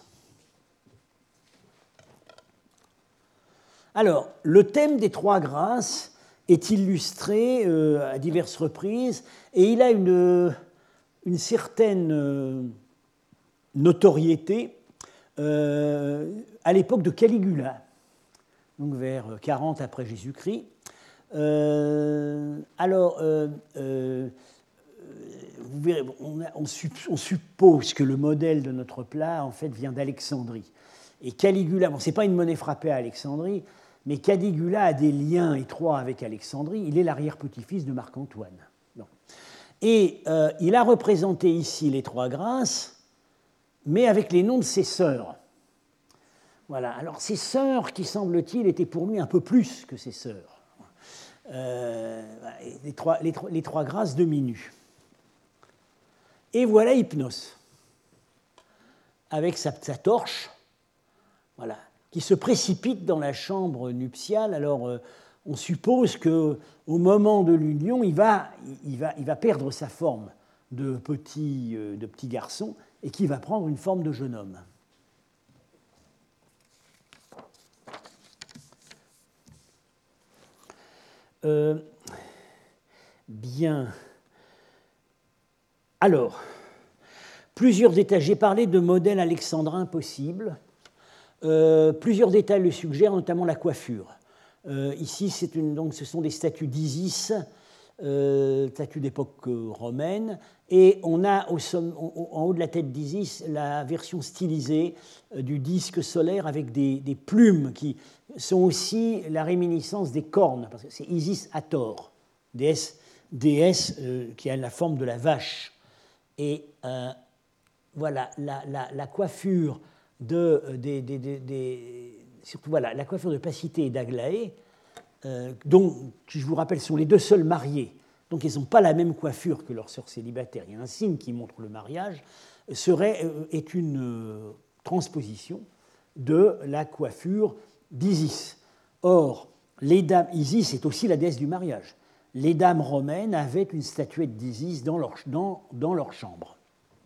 [SPEAKER 1] Alors, le thème des trois grâces est illustré euh, à diverses reprises, et il a une, une certaine euh, notoriété euh, à l'époque de Caligula, donc vers quarante après Jésus-Christ. Euh, alors, euh, euh, vous verrez, on, a, on, on suppose que le modèle de notre plat, en fait, vient d'Alexandrie. Et Caligula, bon, ce n'est pas une monnaie frappée à Alexandrie, mais Caligula a des liens étroits avec Alexandrie. Il est l'arrière-petit-fils de Marc-Antoine. Bon. Et euh, il a représenté ici les trois grâces, mais avec les noms de ses sœurs. Voilà. Alors, ces sœurs, qui semble-t-il, étaient pour lui un peu plus que ses sœurs. Euh, les, trois, les, trois, les trois grâces demi-nues. Et voilà Hypnos, avec sa, sa torche, voilà, qui se précipite dans la chambre nuptiale. Alors, euh, on suppose qu'au moment de l'union, il va, il, va, il va perdre sa forme de petit, euh, de petit garçon et qu'il va prendre une forme de jeune homme. Euh, bien. Alors, plusieurs détails. J'ai parlé de modèles alexandrins possibles. Euh, plusieurs détails le suggèrent, notamment la coiffure. Euh, ici, c'est une, donc, ce sont des statues d'Isis, euh, statues d'époque romaine, et on a au somme, en, en haut de la tête d'Isis la version stylisée euh, du disque solaire avec des, des plumes qui sont aussi la réminiscence des cornes, parce que c'est Isis Hathor, déesse, déesse euh, qui a la forme de la vache. Et euh, voilà, la, la, la coiffure de, des, des, des, des, surtout voilà, la coiffure de Pacité et d'Aglaé, euh, dont, je vous rappelle, sont les deux seuls mariés, donc ils n'ont pas la même coiffure que leurs sœurs célibataires. Il y a un signe qui montre le mariage, serait, est une euh, transposition de la coiffure d'Isis. Or, les dames, Isis est aussi la déesse du mariage. Les dames romaines avaient une statuette d'Isis dans leur, dans, dans leur chambre.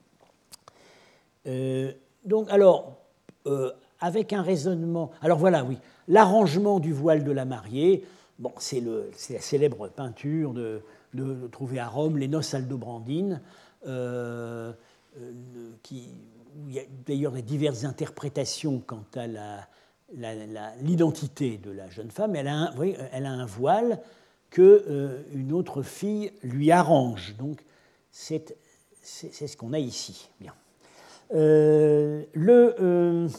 [SPEAKER 1] Euh, donc, alors, euh, avec un raisonnement... Alors voilà, oui, l'arrangement du voile de la mariée, bon, c'est, le, c'est la célèbre peinture de, de, de trouvée à Rome, les Noces Aldobrandines, euh, euh, qui, il y a d'ailleurs des diverses interprétations quant à la, la, la, l'identité de la jeune femme. Elle a un, oui, elle a un voile que euh, une autre fille lui arrange. Donc, c'est, c'est, c'est ce qu'on a ici. Bien. Euh, le, euh,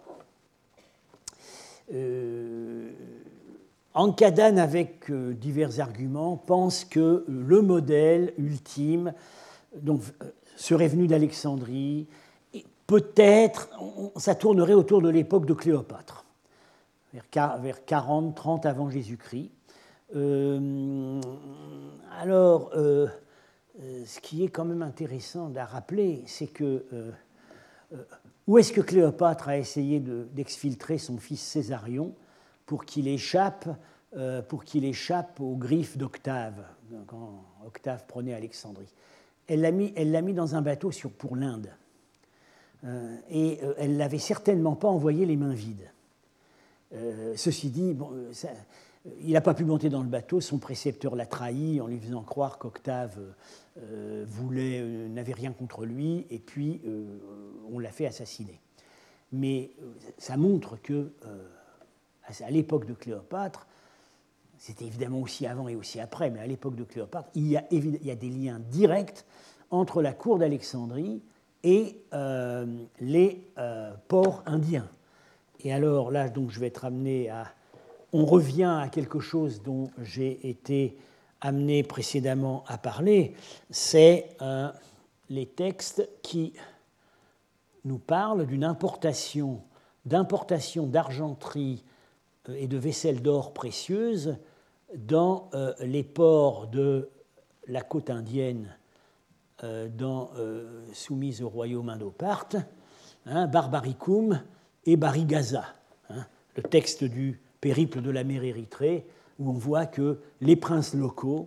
[SPEAKER 1] euh, Ankadhan, avec euh, divers arguments, pense que le modèle ultime donc, serait venu d'Alexandrie. Et peut-être, on, ça tournerait autour de l'époque de Cléopâtre, vers, vers quarante trente avant Jésus-Christ. Euh, alors, euh, ce qui est quand même intéressant à rappeler, c'est que euh, euh, où est-ce que Cléopâtre a essayé de, d'exfiltrer son fils Césarion pour qu'il échappe, euh, pour qu'il échappe aux griffes d'Octave, quand Octave prenait Alexandrie. Elle l'a mis, elle l'a mis dans un bateau sur, pour l'Inde. Euh, et euh, elle ne l'avait certainement pas envoyé les mains vides. Euh, ceci dit, bon, ça, il n'a pas pu monter dans le bateau, son précepteur l'a trahi en lui faisant croire qu'Octave euh, voulait, euh, n'avait rien contre lui, et puis euh, on l'a fait assassiner. Mais euh, ça montre que, euh, à l'époque de Cléopâtre, c'était évidemment aussi avant et aussi après, mais à l'époque de Cléopâtre, il y a, il y a des liens directs entre la cour d'Alexandrie et euh, les euh, ports indiens. Et alors là, donc, je vais être amené à... On revient à quelque chose dont j'ai été amené précédemment à parler, c'est euh, les textes qui nous parlent d'une importation, d'importation d'argenterie et de vaisselle d'or précieuse dans euh, les ports de la côte indienne euh, dans, euh, soumise au royaume indo-parthe, hein, Barbaricum et Barigaza, hein, le texte du périple de la mer Érythrée, où on voit que les princes locaux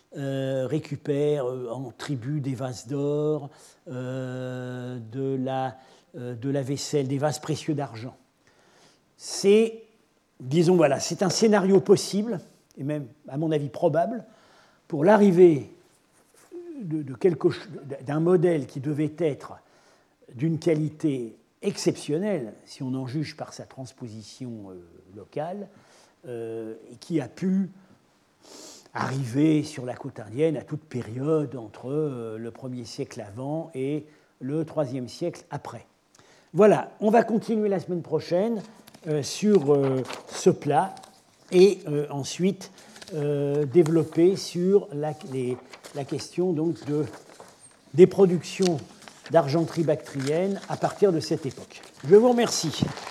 [SPEAKER 1] euh, récupère euh, en tribut des vases d'or, euh, de, la, euh, de la vaisselle, des vases précieux d'argent. C'est, disons, voilà, c'est un scénario possible, et même, à mon avis, probable, pour l'arrivée de, de quelque, d'un modèle qui devait être d'une qualité exceptionnelle, si on en juge par sa transposition euh, locale, euh, et qui a pu arriver sur la côte indienne à toute période entre euh, le premier siècle avant et le troisième siècle après. Voilà, on va continuer la semaine prochaine euh, sur euh, ce plat et euh, ensuite euh, développer sur la, les, la question donc de, des productions d'argenterie bactrienne à partir de cette époque. Je vous remercie.